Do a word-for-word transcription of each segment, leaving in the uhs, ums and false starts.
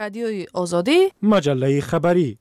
رادیوی آزادی، مجله خبری.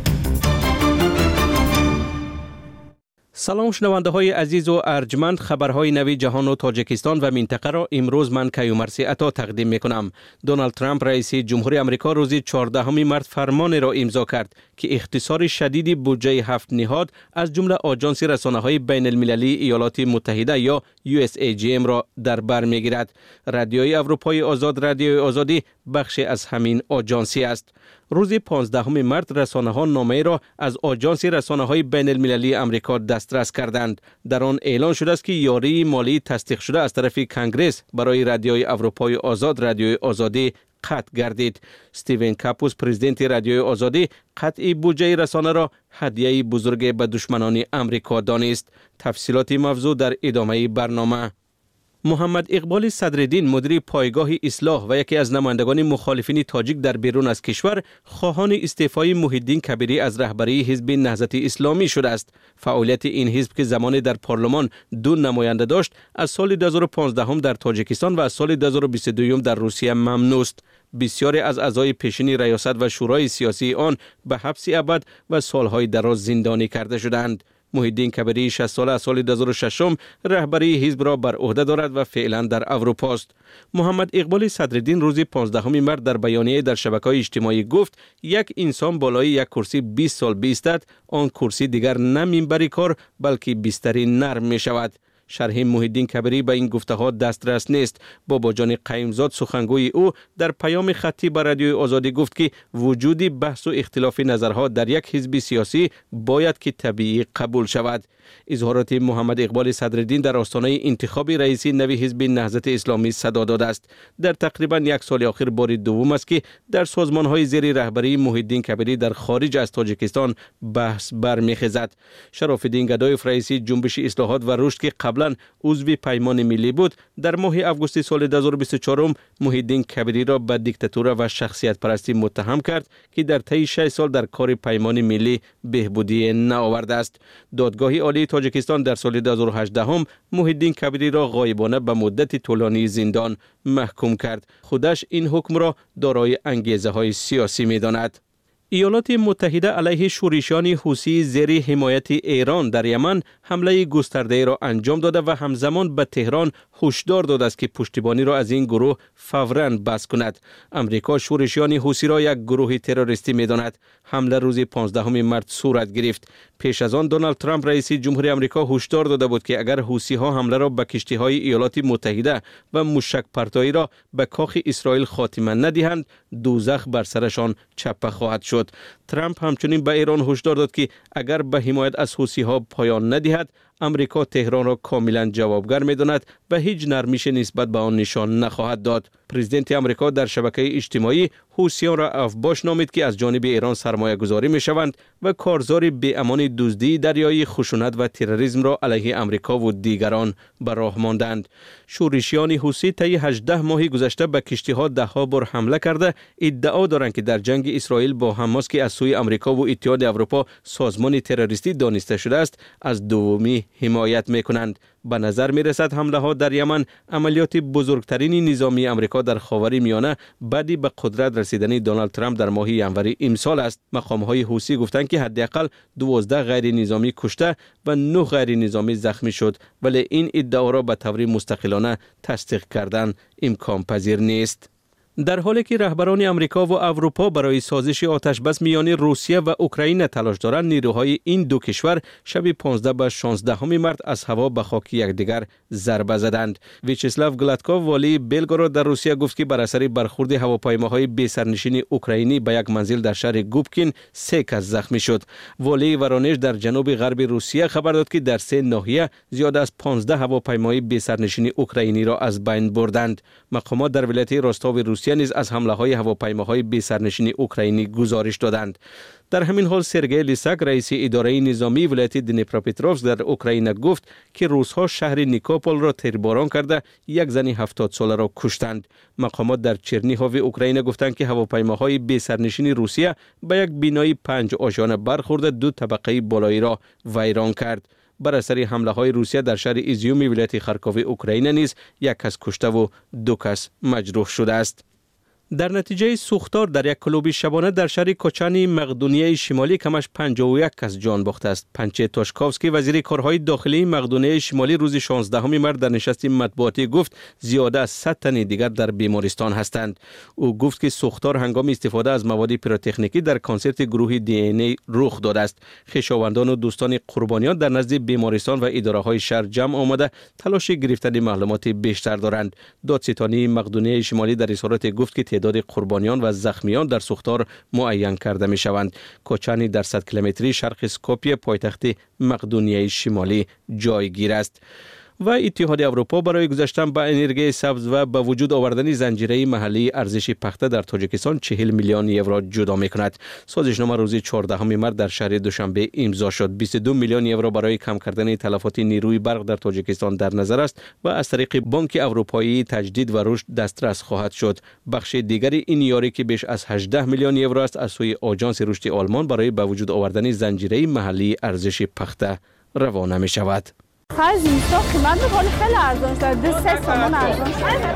سلام شنونده های عزیز و ارجمند، خبرهای نوی جهان و تاجیکستان و منطقه را امروز من کیومرثی عطا تقدیم می کنم. دونالد ترامپ رئیس جمهوری آمریکا روز چهاردهم مارس فرمان را امضا کرد که اختصار شدید بودجه هفت نهاد از جمله آژانس رسانه‌های بین المللی ایالات متحده یا یو اس ای جی ام را در بر میگیرد. رادیوی اروپای آزاد، رادیوی آزادی بخشی از همین آژانسی است. روز پانزدهم مارس رسانه‌ها نامه‌ای را از آژانس رسانه‌های بین المللی آمریکا دسترس کردند. در آن اعلان شده است که یاری مالی تصدیق شده از طرف کنگره برای رادیوی اروپای آزاد، رادیوی آزادی قطع گردید. استیون کاپوس، پرزیدنت رادیوی آزادی، قطع بودجه رسانه را هدیه بزرگ به دشمنان آمریکا دانست. تفصیلات موضوع در ادامه برنامه. محمد اقبال صدرالدین، مدیر پایگاه اصلاح و یکی از نمایندگان مخالفین تاجیک در بیرون از کشور، خواهان استعفای محی الدین کبیری از رهبری حزب نهضت اسلامی شده است. فعالیت این حزب که زمانی در پارلمان دو نماینده داشت، از سال دو هزار و پانزده در تاجیکستان و از سال دو هزار و بیست و دو در روسیه ممنوع است. بسیاری از اعضای پیشین ریاست و شورای سیاسی آن به حبس ابد و سالهای دراز زندانی کرده شدند. محی الدین کبیری شصت ساله از سال دو هزار و شش رهبری حزب را بر عهده دارد و فعلا در اروپا است. محمد اقبال صدرالدین روز پانزدهم مارس در بیانیه در شبکه‌های اجتماعی گفت یک انسان بالای یک کرسی بیست سال بیستد، آن کرسی دیگر نه منبر کار بلکه بستری نرم می شود. شرح محی الدین کبیری به این گفته ها دسترس نیست. بابا جان قیمزاد، سخنگوی او، در پیام خطی به رادیوی آزادی گفت که وجود بحث و اختلاف نظرها در یک حزب سیاسی باید که طبیعی قبول شود. اظهارات محمد اقبال صدرالدین در آستانه انتخاب رئیس نوی حزب نهضت اسلامی صدا داده است. در تقریبا یک سال اخیر بار دوم است که در سازمان‌های زیر رهبری محی الدین کبیری در خارج از تاجیکستان بحث برمیخیزد. شرف الدین گدایف، رئیس جنبش اصلاحات و رشد که قبلا عضو پیمان ملی بود، در ماه آگوست سال دو هزار و بیست و چهار محی الدین کبیری را به دیکتاتور و شخصیت پرستی متهم کرد که در طی شش سال در کار پیمان ملی بهبودی نآورده است. دادگاه عالی تاجیکستان در سال دو هزار و هجده محی الدین کبیری را غایبانه به مدت طولانی زندان محکوم کرد. خودش این حکم را دارای انگیزه های سیاسی می داند. ایالات متحده علیه شورشیان حوثی زیر حمایت ایران در یمن حمله گسترده را انجام داده و همزمان به تهران هشدار داده است که پشتیبانی را از این گروه فوراً بس کند. امریکا شورشیان حوثی را یک گروه تروریستی می‌داند. حمله روز پانزدهم مارس صورت گرفت. پیش از آن دونالد ترامپ رئیس جمهوری آمریکا هشدار داده بود که اگر حوثی‌ها حمله را به کشتی‌های ایالات متحده و موشک پرتایی را به کاخ اسرائیل خاتمه ندهند، دوزخ بر سرشان چپه خواهد شد. ترامپ همچنین به ایران هشدار داد که اگر به حمایت از حوثی‌ها پایان ندهد، امریکا تهران را کاملا جوابگر می‌داند و هیچ نرمیش نسبت به آن نشان نخواهد داد. پرزیدنت آمریکا در شبکه اجتماعی حوثیان را افباش نامید که از جانب ایران سرمایه گذاری می‌شوند و کارزار بی‌امان دزدی دریایی، خشونت و تروریسم را علیه آمریکا و دیگران به راه ماندند. شورشیان حوثی طی هجده ماه گذشته به کشتی‌ها ده‌ها بار حمله کرده ادعا دارند که در جنگ اسرائیل با حماس که از سوی آمریکا و اتحاد اروپا سازمان تروریستی دانسته شده است، از دومی حمایت می‌کنند. به نظر می‌رسد حمله ها در یمن عملیات بزرگترین نظامی آمریکا در خاور میانه بعدی به قدرت رسیدن دونالد ترامپ در ماه ژانویه امسال است. مقام‌های حوثی گفتند که حداقل دوازده غیر نظامی کشته و نه غیر نظامی زخمی شد، ولی این ادعا را به طور مستقلانه تصدیق کردن امکان پذیر نیست. در حالی که رهبران آمریکا و اروپا برای سازش آتش بس میان روسیه و اوکراین تلاش دارند، نیروهای این دو کشور شب پانزده به شانزده مارس از هوا به خاک یکدیگر ضربه زدند. ویچسلاو گلادکوف، والی بلگراد در روسیه، گفت که بر اثر برخورد هواپیماهای بی سرنشین اوکراینی به یک منزل در شهر گوبکین سه کس زخمی شد. والی ورونژ در جنوب غرب روسیه خبر داد که در سه ناحیه زیاد از پانزده هواپیمای بی سرنشین اوکراینی را از بین بردند. مقامات در ولایت روستاو روسیه نیز از حمله های هواپیماهای بی سرنشین اوکراینی گزارش دادند. در همین حال سرگئی لیساک، رئیس اداره نظامی ولایت دنیپروپتروفسک در اوکراین، گفت که روس‌ها شهر نیکوپول را تیرباران کرده یک زن هفتاد ساله را کشتند. مقامات در چرنیهاو اوکراین گفتند که هواپیماهای بی سرنشین روسیه به یک بینای پنج آژانه برخورده دو طبقه بالایی را ویران کرد. بر اثر حمله های روسیه در شهر ایزیوم ولایت خارکوف اوکراین نیز یک کس کشته و دو کس مجروح شده است. در نتیجه سوختار در یک کلوب شبانه در شهر کوچانی مقدونیه شمالی کمش پنجاه و یک کس جان باخته است. پنچه توشکوفسکی وزیر کارهای داخلی مقدونیه شمالی روز شانزدهم مارس در نشست مطبوعاتی گفت زیاده از صد تن دیگر در بیمارستان هستند. او گفت که سوختار هنگام استفاده از مواد پیروتکنیکی در کنسرت گروه دی ان ای رخ داده است. خویشاوندان و دوستان قربانیان در نزد بیمارستان و اداره های شهر جمع آمده تلاش گرفتن معلومات بیشتر دارند. دادستانی مقدونیه شمالی در اظهارات گفت که تعداد قربانیان و زخمیان در سوختار معین کرده می شوند. کوچانی در صد کیلومتری شرق اسکوپیه پایتخت مقدونیه شمالی جایگیر است. و اتحاد اروپا برای گذشتن به انرژی سبز و به وجود آوردن زنجیره محلی ارزش پخته در تاجیکستان چهل میلیون یورو جدا می کند. سازشنامه روز چهاردهم مارس در شهر دوشنبه امضا شد. بیست و دو میلیون یورو برای کم کردن تلفات نیروی برق در تاجیکستان در نظر است و از طریق بانک اروپایی تجدید و رشد دسترس خواهد شد. بخش دیگری این یاری که بیش از هجده میلیون یورو است از سوی آژانس رشد آلمان برای به وجود آوردن زنجیره محلی ارزش پخته روانه می شود. خرج اینستا قیمت بخوری خیلی ارزان شد. ده سه سامان ارزان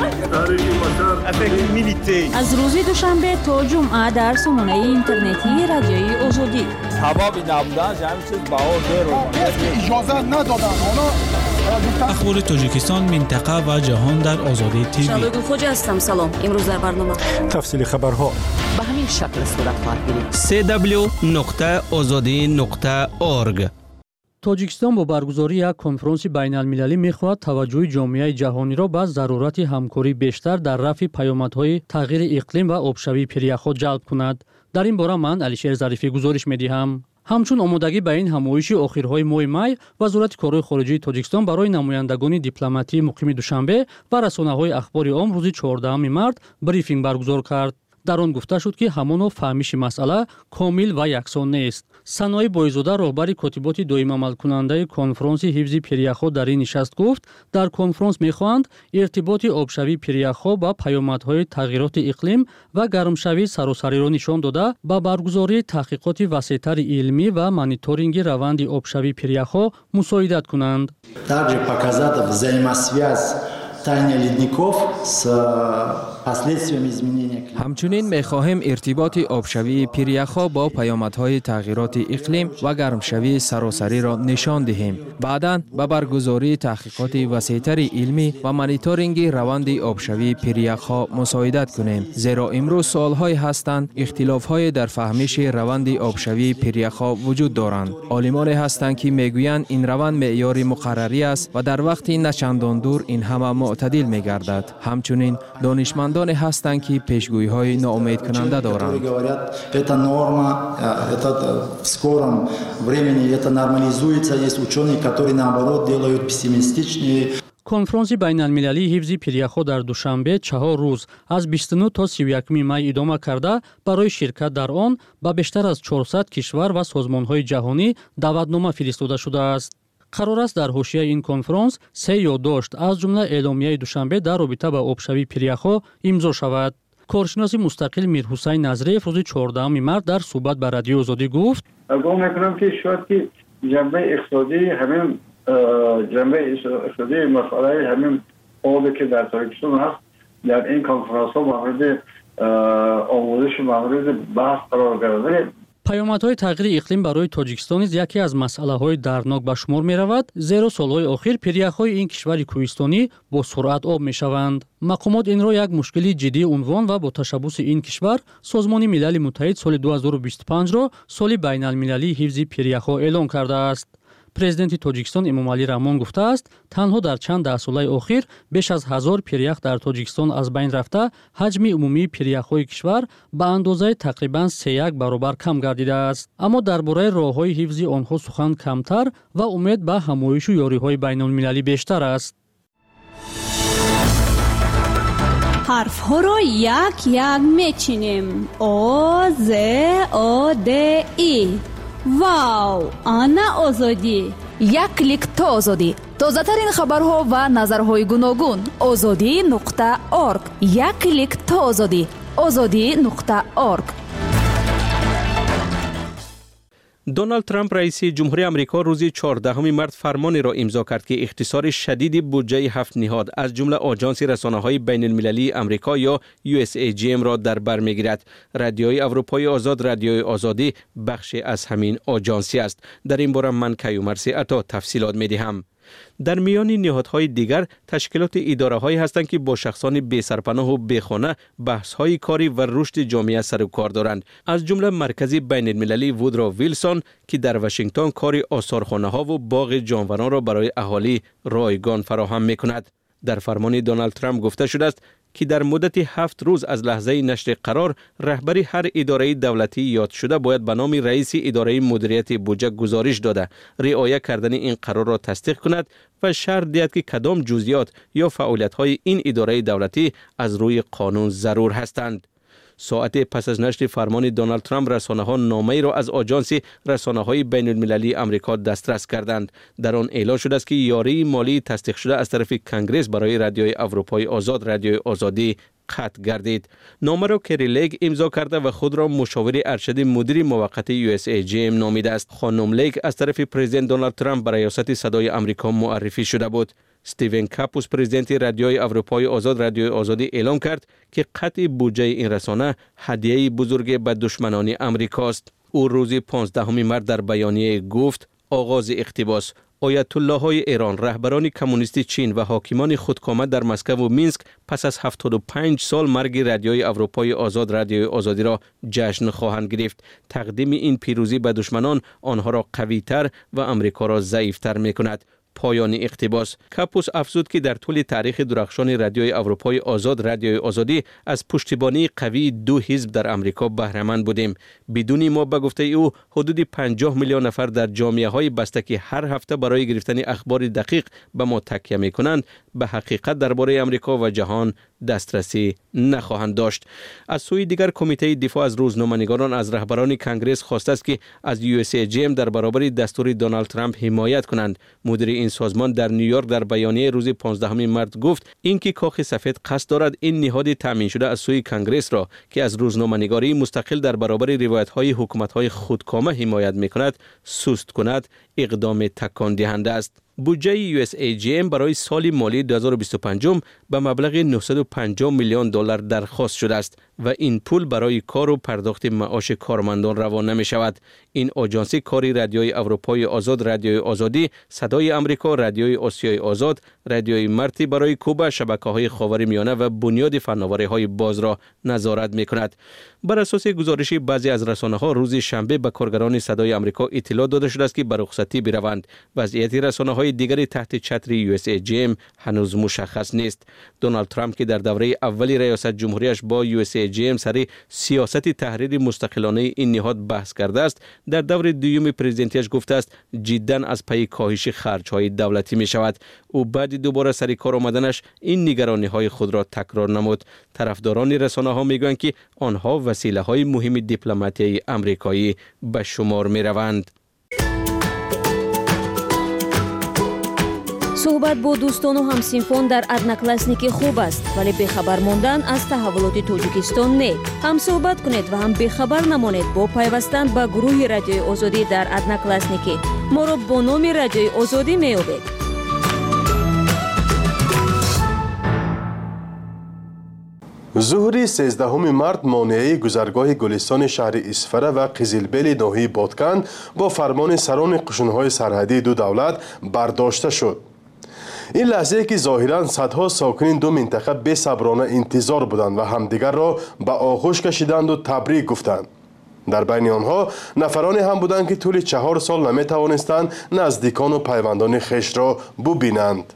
شد. از روز دوشنبه تا جمعه در سامانه اینترنتی رادیوی آزادی. تمام نبودن همین چیز بهار داره. اجازه ندادن. اخبار تاجیکستان، منطقه و جهان در آزادی تیوی. شبگو خوج هستم. سلام. امروز در برنامه تفصیل خبرها به همین شکل صورت خواهد گرفت. سی دبلیو نقطه آزادی نقطه اورگ. тоҷикистон бо баргузории як конфронси байналмилалӣ мехоҳад таваҷҷӯҳи ҷомеаи ҷаҳониро ба зарурати ҳамкорӣ бештар дар рафъи паёмадҳои тағйири иқлим ва обшавии пиряхҳо ҷалб кунад. дар ин бора ман алишер зарифӣ гузориш медиҳам. ҳамчун омодагӣ ба ин ҳамоиши охирҳои моҳи май вазорати корҳои хориҷии тоҷикистон барои намояндагони дипломатии муқими душанбе ва расонаҳои ахбори ом рӯзи чордаҳами март брифинг баргузор кард. дар он гуфта шуд ки ҳамоно фаҳмиши масъала комил ва яксон нест. санои боизода роҳбари котиботи доимамалкунандаи конфронси ҳифзи пиряхҳо дар ин нишаст гуфт дар конфронс мехоҳанд иртиботи обшавии пиряхҳо ба паёмадҳои тағйироти иқлим ва гармшавии саросариро нишон дода ба баргузории таҳқиқоти васеътари илмӣ ва мониторинги раванди обшавии пиряхҳо мусоидат кунанд. Также показать взаимосвязь таяние ледников с последствиями изменения климата. همچنین می‌خواهیم ارتباط آبشوی پیریخ‌ها با پیامدهای تغییرات اقلیم و گرمشوی سراسری را نشان دهیم. بعداً به برگزاری تحقیقات وسیع‌تر علمی و مانیتورینگ روند آبشوی پیریخ‌ها مساعدت کنیم. زیرا امروز سوال‌های هستند، اختلاف‌های در فهمش روند آبشوی پیریخ‌ها وجود دارند. عالمان هستند که میگویند این روند معیار مقرری است و در وقت نچندان دور این همه معتدل می‌گردد. همچنین دانشمند دانه هستند که پیشگویی‌های ناامید کننده دارند. Это норма, это в скором времени это нормализуется. Есть ученые, которые наоборот делают пессимистичные. конфронси байналмилалии ҳифзи пиряхҳо дар душанбе чаҳор рӯз аз бисту нӯ то сию якуми май идома карда барои ширкат дар он ба бештар аз чорсад кишвар ва созмонҳои ҷаҳонӣ даъватнома фиристода шудааст. қарор аст дар ҳошияи ин конфронс се ёддошт аз ҷумла эъломияи душанбе дар робита ба обшавии пиряхҳо имзо шавад. коршиноси мустақил Мирҳусайн Назриев рӯзи чордаҳами март дар суҳбат ба радиои Озодӣ гуфт: گمان میکنم که شاید که جنبه اقتصادی همین جنبه اقتصادی مسئله همین آبی که در تاجیکستان هست در این کنفرانس ها مورد آموزش مورد بحث قرار گرفته. паёмадҳои тағйири иқлим барои тоҷикистон низ яке аз масъалаҳои дарднок ба шумор меравад, зеро солҳои охир пиряхҳои ин кишвари кӯҳистонӣ бо суръат об мешаванд. мақомот инро як мушкили ҷиддӣ унвон ва бо ташаббуси ин кишвар Созмони Милали Муттаҳид соли ду ҳазору бисту панҷро соли байналмилалии ҳифзи пиряхҳо эълон кардааст. президенти тоҷикистон Эмомалӣ Раҳмон гуфтааст, танҳо дар чанд даҳсолаи охир беш аз ҳазор пирях дар Тоҷикистон аз байн рафта, ҳаҷми умумии пиряхҳои кишвар ба андозаи тақрибан се як баробар кам гардидааст. аммо дар бораи роҳҳои ҳифзи онҳо сухан камтар ва умед ба ҳамоишу ёриҳои байнулмилалӣ бештар аст. ҳарфҳоро як як мечинем. о з о д и. вау, ана озодӣ. як клик то озодӣ. тозатарин хабарҳо ва назарҳои гуногун. озодӣ нуқта орг. як клик то озодӣ. озодӣ нуқта орг. دونالد ترامپ رئیس جمهوری آمریکا روز چهاردهم مارس فرمانی را امضا کرد که اختصار شدید بودجه هفت نهاد از جمله آژانس رسانه‌های بین المللی آمریکا یا یو اس ای جی ام را در بر میگیرد. رادیوی اروپای آزاد، رادیوی آزادی بخشی از همین آژانسی است. در این باره من کیومرث عطا تفصیلات می‌دهم. در میان نهادهای دیگر تشکیلات اداره‌هایی هستند که با شخصان بی سرپناه و بی خانه بحث‌های کاری و رشد جامعه سر و کار دارند. از جمله مرکز بین المللی وودرو ویلسون که در واشنگتن کار آثارخانه‌ها و باغ جانوران را برای اهالی رایگان فراهم می‌کند. در فرمان دونالد ترامپ گفته شده است که در مدت هفت روز از لحظه نشر قرار رهبری هر اداره دولتی یاد شده باید به نام رئیس اداره مدیریت بودجه گزارش داده رعایت کردن این قرار را تصدیق کند و شرط دهد که کدام جزئیات یا فعالیت‌های این اداره دولتی از روی قانون ضرور هستند. ساعت پس از نشر فرمان دونالد ترامپ رسانه‌ها نامه‌ای را از آژانس رسانه‌های بین المللی آمریکا دسترس کردند. در آن اعلام شده است که یاری مالی تصدیق شده از طرف کنگره برای رادیوی اروپای آزاد، رادیوی آزادی قطع گردید. نامه را کری لیگ امضا کرده و خود را مشاور ارشد مدیر موقت یو اس ای جی ام نامیده است. خانم لیگ از طرف پرزیدنت دونالد ترامپ برای ریاست صدای آمریکا معرفی شده بود. استیون کاپوس پرزیدنت رادیوی اروپای آزاد، رادیوی آزادی اعلام کرد که قطع بودجه این رسانه هدیه بزرگ به دشمنان آمریکاست. او روز پانزدهم مارس در بیانیه گفت آغاز اقتباس: آیت الله های ایران، رهبران کمونیستی چین و حاکمان خودکامه در مسکو و مینسک پس از هفتاد و پنج سال مرگ رادیوی اروپای آزاد، رادیوی آزادی را جشن خواهند گرفت. تقدیم این پیروزی به دشمنان آنها را قوی‌تر و آمریکا را ضعیف‌تر می‌کند. پایان اقتباس. کاپوس افزود که در طول تاریخ درخشان رادیوی اروپای آزاد، رادیوی آزادی از پشتیبانی قوی دو حزب در آمریکا بهره مند بودیم. بدون ما به گفته او حدود پنجاه میلیون نفر در جامعه‌های بسته که هر هفته برای گرفتن اخبار دقیق به ما تکیه می‌کنند به حقیقت درباره آمریکا و جهان دسترسی نخواهند داشت. از سوی دیگر کمیته دفاع از روزنامه‌نگاران از رهبران کنگره خواسته است که از یو اس ای جی ام در برابر دستور دونالد ترامپ حمایت کنند. مدیر این سازمان در نیویورک در بیانیه روز پانزدهم مارس گفت اینکه کاخ سفید قصد دارد این نهاد تامین شده از سوی کنگره را که از روزنامه‌نگاری مستقل در برابر روایت‌های حکومت‌های خودکامه حمایت می‌کند سست کند، اقدام تکان دهنده است. بودجه یو اس ای جی ام برای سال مالی دو هزار و بیست و پنج به مبلغ نهصد و پنجاه میلیون دلار درخواست شده است و این پول برای کار و پرداخت معاش کارمندان روان نمی شود. این آژانس کاری رادیوی اروپای آزاد، رادیوی آزادی، صدای آمریکا، رادیوی آسیای آزاد، رادیوی مرتی برای کوبا، شبکه‌های خاورمیانه و بنیاد فناوری‌های باز را نظارت می‌کند. بر اساس گزارش بعضی از رسانه‌ها روز شنبه به کارگران صدای آمریکا اطلاع داده شده است که به رخصتی بروند. وضعیت رسانه‌های دیگری تحت چتر یو اس ای جی ام هنوز مشخص نیست. دونالد ترامپ که در دوره اولی ریاست جمهوریش با یو اس ای جی ام سر سیاست تحریر مستقلانه این نهاد بحث کرده است، در دور دوم پرزیدنتیش گفته است جداً از پی کاهش خرج‌های دولتی می شود. او بعد دوباره سر کار آمدنش این نگرانی‌های خود را تکرار نمود. طرفداران رسانه‌ها میگویند که آنها وسیله‌های مهم دیپلماتی آمریکایی به شمار می‌روند. صحبت با دوستان و همسینفون در ادناکلاسنیکی خوب است، ولی بخبر ماندن از تحولات توجیکستان نه. هم صحبت کنید و هم بخبر نمانید با پیوستن به گروه رادیوی آزادی در ادناکلاسنیکی. ما را با نام رادیوی آزادی می‌یابید. ظهر سیزدهم مارس مانعه گذرگاه گلستان شهر اسفره و قزلبیل ناحیه بادکن با فرمان سران قشون‌های سرحدی دو دولت برداشته شد. این لحظه که ظاهراً صدها ساکنین دو منطقه بی‌صبرانه انتظار بودند و همدیگر را به آغوش کشیدند و تبریک گفتند. در بین آنها نفرانی هم بودند که طول چهار سال نمی توانستند نزدیکان و پیوندان خویش را ببینند.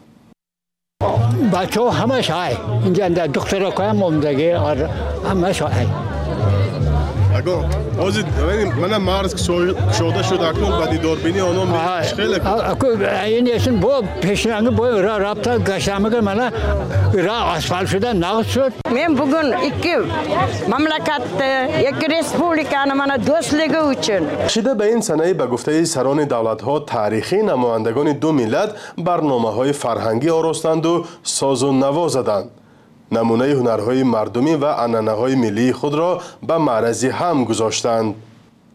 بچه ها همه شای اینجا در دختر که ممدگی همه شای اگه آزید من مارس شده شد اکنون با دیدار بینی آنها میشخیل اکو این ایشون با پیشنگه با را رابطه گشتمه من را اسفال شده نقص شد. من بگون اکی مملکت یک ریسپولیکا من دوستلیگه اوچن شده به این سنه به گفته سران دولت ها تاریخی نمایندگان دو ملت برنامه های فرهنگی آراستند و ساز و نوا زدند. نمونه هنرهای مردمی و عنعنه‌های ملی خود را به معرض هم گذاشتند.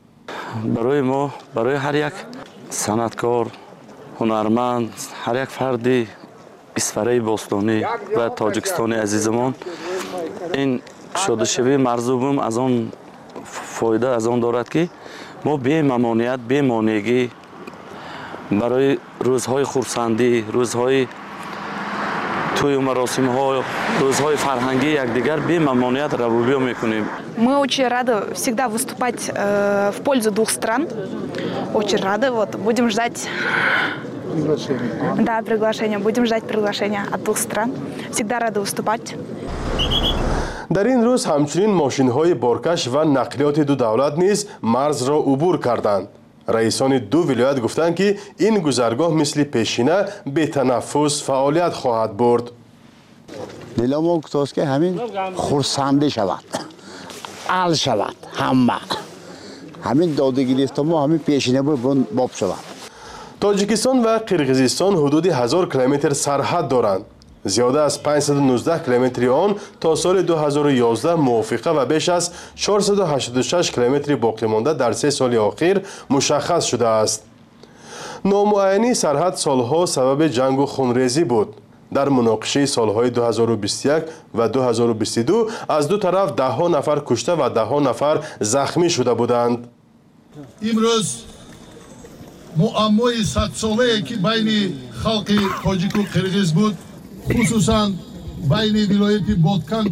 برای ما، برای هر یک صنعتکار، هنرمند، هر یک فردی اسفره باستانی و تاجیکستانی عزیزمان، این شادشوی مرزوبم از آن فایده از آن دارد که ما بی ممانعت، بی مانعگی برای روزهای خرسندی، روزهای توی و مراسم ها، روزهای فرهنگی یکدیگر بی ممانعت روابط میکنیم. Мы очень рады всегда выступать э, в пользу двух стран. Очень рады. Вот, будем ждать приглашения. Да, приглашения. Будем ждать приглашения от двух стран. Всегда рады выступать. در این روز همچنین ماشین‌های بارکش و نقلیات دو دولت نیز مرز را عبور کردند. رئیسان دو ولایت گفتند که این گذرگاه مثل پیشینه به تنفس فعالیت خواهد برد. دل ما گفتاست که همین خرسنده شود، ال شود، همه همین دادگیری است ما همین پیشینه باب شود. تاجیکستان و قرقیزستان حدود هزار کیلومتر سرحد دارند. زیاده از پانصد و نوزده کیلومتر آن تا سال دو هزار و یازده موافقه و بیش از چهارصد و هشتاد و شش کیلومتر باقی مانده در سه سال اخیر مشخص شده است. نامعینی سرحد سالها سبب جنگ و خونریزی بود. در مناقشه سالهای دو هزار و بیست و یک و دو هزار و بیست و دو از دو طرف ده ها نفر کشته و ده ها نفر زخمی شده بودند. امروز معمای صد ساله که بین خلق تاجیک و قرقیز بود، خصوصا بین ولایت بادکند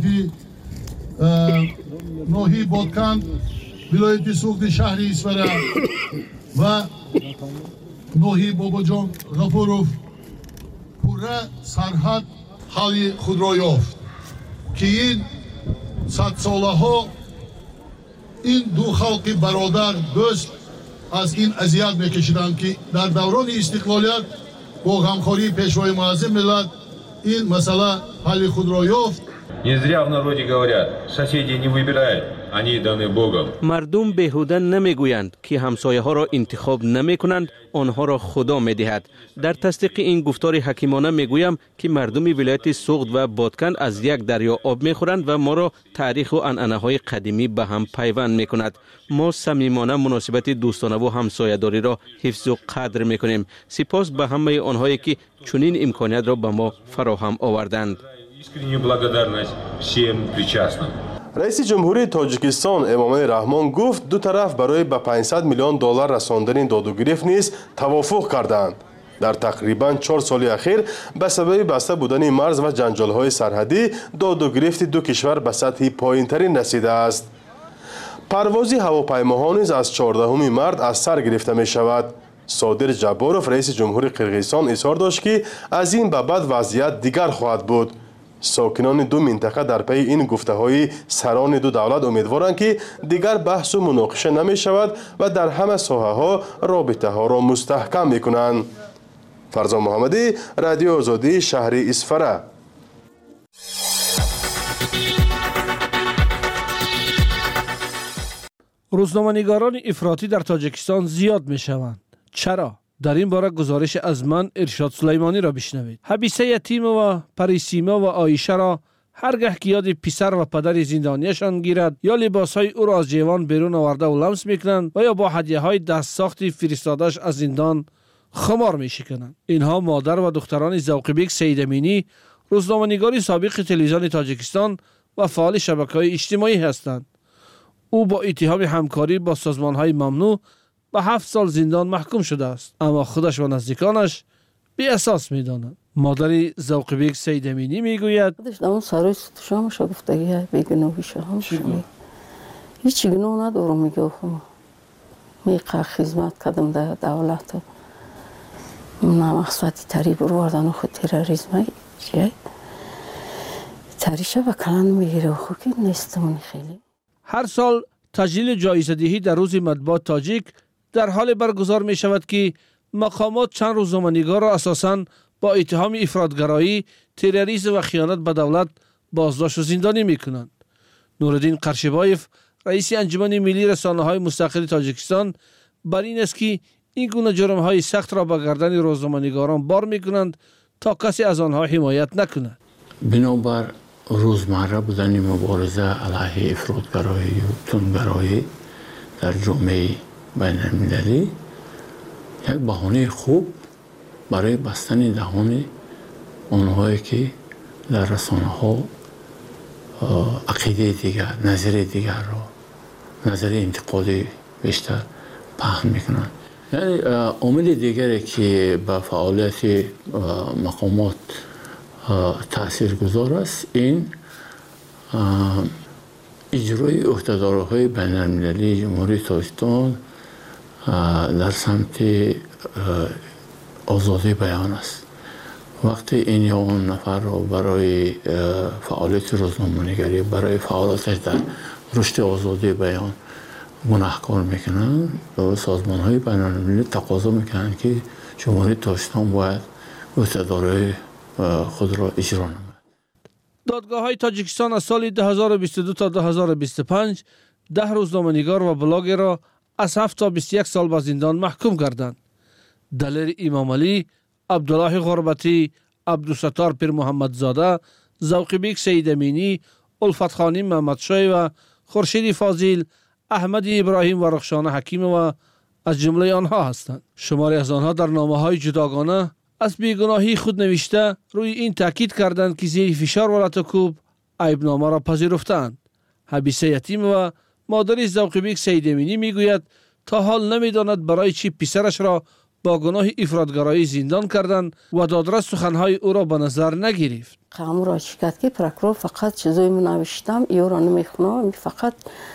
ناحیه بادکند، ولایت سوخت شهر اسفره و ناحیه باباجان غفوروف پوره سرحد حل خود را یافت که این صد ساله ها این دو خلق برادر دوست از این اذیت میکشیدند که در دوران استقلالیت با همکاری پیشوای معظم ملت این مسئله حل خود را یافت. Не зря в народе говорят, соседи не выбирают, они даны Богом. مردم بیهوده نمیگویند که همسایه ها را انتخاب نمی کنند، آنها را خدا می دهد. در تصدیق این گفتار حکیمانه می گویم که مردم ولایت سوخت و بادکند از یک دریا آب می خورند و ما را تاریخ و عنعنه های قدیمی به هم پیوند می کند. ما صمیمانه مناسبت دوستانه و همسایه داری را حفظ و قدر می کنیم. سپاس به همه آنهایی که چنین امکانیت را به ما فراهم آوردند. Искреннюю благодарность всем причастным. رئیس جمهوری تاجیکستان امامه رحمان گفت دو طرف برای به پانصد میلیون دلار رساندن داد و گرفت نیز توافق کردند. در تقریباً چهار سال اخیر به سبب بسته بودن مرز و جنجال‌های سرحدی داد و گرفت دو کشور به سطح پایین‌ترین رسیده است. پرواز هواپیماها نیز از چهاردهم مارس از سر گرفته می شود. صادر جباروف رئیس جمهوری قرقیزستان اظهار داشت که از این به بعد وضعیت دیگر خواهد بود. ساکنان دو منطقه در پی این گفته‌های سران دو دولت امیدوارند که دیگر بحث و مناقشه نمی شود و در همه ساحه‌ها رابطه ها را مستحکم می کنند. فرزان محمدی، رادیو آزادی، شهر اسفره. روزنامه‌نگاران افراطی در تاجیکستان زیاد می شوند. چرا؟ در این باره گزارش از من ارشاد سلیمانی را بشنوید. حبیسه یتیم و پریسیما و آیشه را هرگاه که یاد پسر و پدر زندانیشان گیرد یا لباسهای او را از جیوان بیرون آورده و لمس میکنند و یا با هدیه‌های دست ساختی فرستاده‌اش از زندان خمار میشکنند. اینها مادر و دختران ذوقی‌بک سیدامینی، روزنامه‌نگار سابق تلویزیون تاجیکستان و فعال شبکه‌های اجتماعی هستند. او با اتهام همکاری با سازمان‌های ممنوع به هفت سال زندان محکوم شده است، اما خودش و نزدیکانش بی اساس می‌دانند. مادر ذوقی‌بک سیدامینی میگوید خودش در اون سرای شامش گفتگی بیگناهی شامش می هیچ گناه ندارم. میگه خودم میقه خدمت کردم در دولت نه مقصدی تری بروردن خود تروریسم چیه تریشه و کلان میگیره خود که نیستمونی خیلی. هر سال تجلیل جایزه دهی در روز مطبوعات تاجیک در حال برگزار می شود که مقامات چند روزنامه‌نگار را اساساً با اتهام افراطگرایی، تروریسم و خیانت به دولت بازداشت و زندانی می کنند. نورالدین قرشبایف، رئیس انجمن ملی رسانه‌های مستقل تاجیکستان، بر این است که این گونه جرم‌های سخت را به گردن روزنامه‌نگاران بار می کنند تا کسی از آنها حمایت نکند. بنابر روزمره بودن مبارزه علیه افراطگرایی و تندگرایی در جامعه بین المللی یک بهانه خوب برای بستن دهان آنهایی که در رسانه ها عقیده دیگر، نظر دیگر را، نظر انتقادی بیشتر پهن میکنند. یعنی عامل دیگری که به فعالیت مقامات تأثیر گذار است این اجرای عهدهدارهای بین المللی جمهوری تاجیکستان در سمت آزادی بیان است. وقتی این یا آن نفر را برای فعالیت روزنامه‌نگاری، برای فعالیتش در رشد آزادی بیان گناهکار میکنند، سازمان های بین المللی تقاضا میکنند که جمهوری تاجیکستان باید عهدهدارهای خود را اجرا نماید. دادگاه های تاجیکستان از سال دو هزار و بیست و دو تا دو هزار و بیست و پنج ده روزنامه‌نگار و بلاگر را از هفت تا بیست و یک سال به زندان محکوم کردند. دلیر امام علی، عبدالله غربتی، عبدالستار پیر محمدزاده، ذوقی سید امینی، الفت خانی محمدشاه و خورشید فاضل، احمد ابراهیم و رخشانه حکیم و از جمله آنها هستند. شماری از آنها در نامه‌های جداگانه از بیگناهی خود نوشته روی این تاکید کردند که زیر فشار ولایت کوب عیبنامه را پذیرفتند. حبیسه یتیم و مادر ذوقی سید امینی میگوید تا حال نمیداند برای چی پسرش را با گناه افراطگرایی زندان کردند و دادرس سخنهای او را به نظر نگرفت. قامو را شکایت که پروکرور فقط چیزایی من نوشتم ایو را نمیخونم، فقط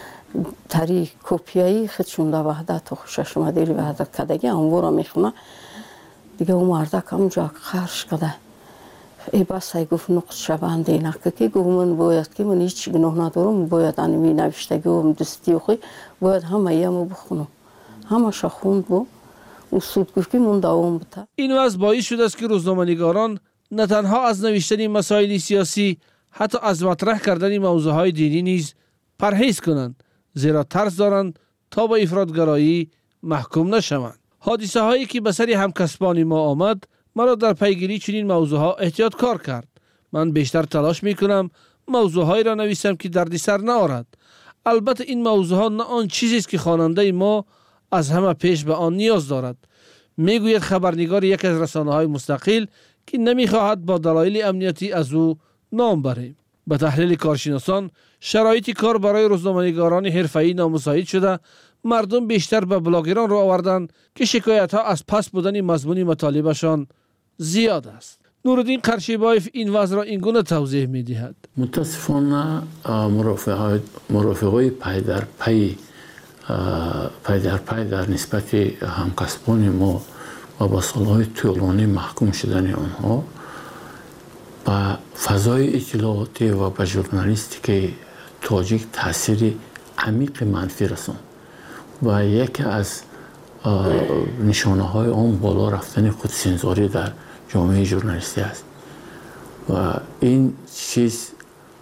تری کپیایی خودشون در وحدت و خوشش اومده لی وحدت کدگی همو را میخونه. دیگه اون مردک همونجا خرش کده ای بس ای گفت نقص شبنده نکه که گفت من باید که من هیچ گناه ندارم، باید انمی نوشتگی و دستی و خوی باید همه یمو بخونم. همه شا خوند بو اصول گفت که من دوام بوده. این وضع باعث شده است که روزنامه‌نگاران نه تنها از نوشتن مسائل سیاسی، حتی از مطرح کردن موضوعهای دینی نیز پرهیز کنند، زیرا ترس دارند تا به افراطگرایی محکوم نشوند. حادثه هایی که به سر همکسبان ما آمد مرا در پیگیری چنین موضوع ها احتیاط کار کرد. من بیشتر تلاش می کنم موضوع هایی را نویسم که دردی سر نآرد. البته این موضوع ها نه آن چیزی است که خواننده ما از همه پیش به آن نیاز دارد. میگوید خبرنگار یک از رسانه های مستقل که نمیخواهد با دلایل امنیتی از او نام بریم. به تحلیل کارشناسان شرایط کار برای روزنامه‌نگاران حرفه‌ای نامساعد شده، مردم بیشتر به بلاگران را آوردند که شکایت ها از پس بودن مضمون مطالبشان زیاد است. نورالدین قرشیبایف این وضع را این گونه توضیح می دهد. متاسفانه مرافقای پای در پای پای در پای در نسبت همکسبان ما و با سالهای طولانی محکوم شدن آنها با فضای اطلاعاتی و با ژورنالیستیک تاجیک تاثیر عمیق منفی رساند و یکی از نشانه های آن بالا رفتن خودسنزاری در جامعه ژورنالیستی است و این چیز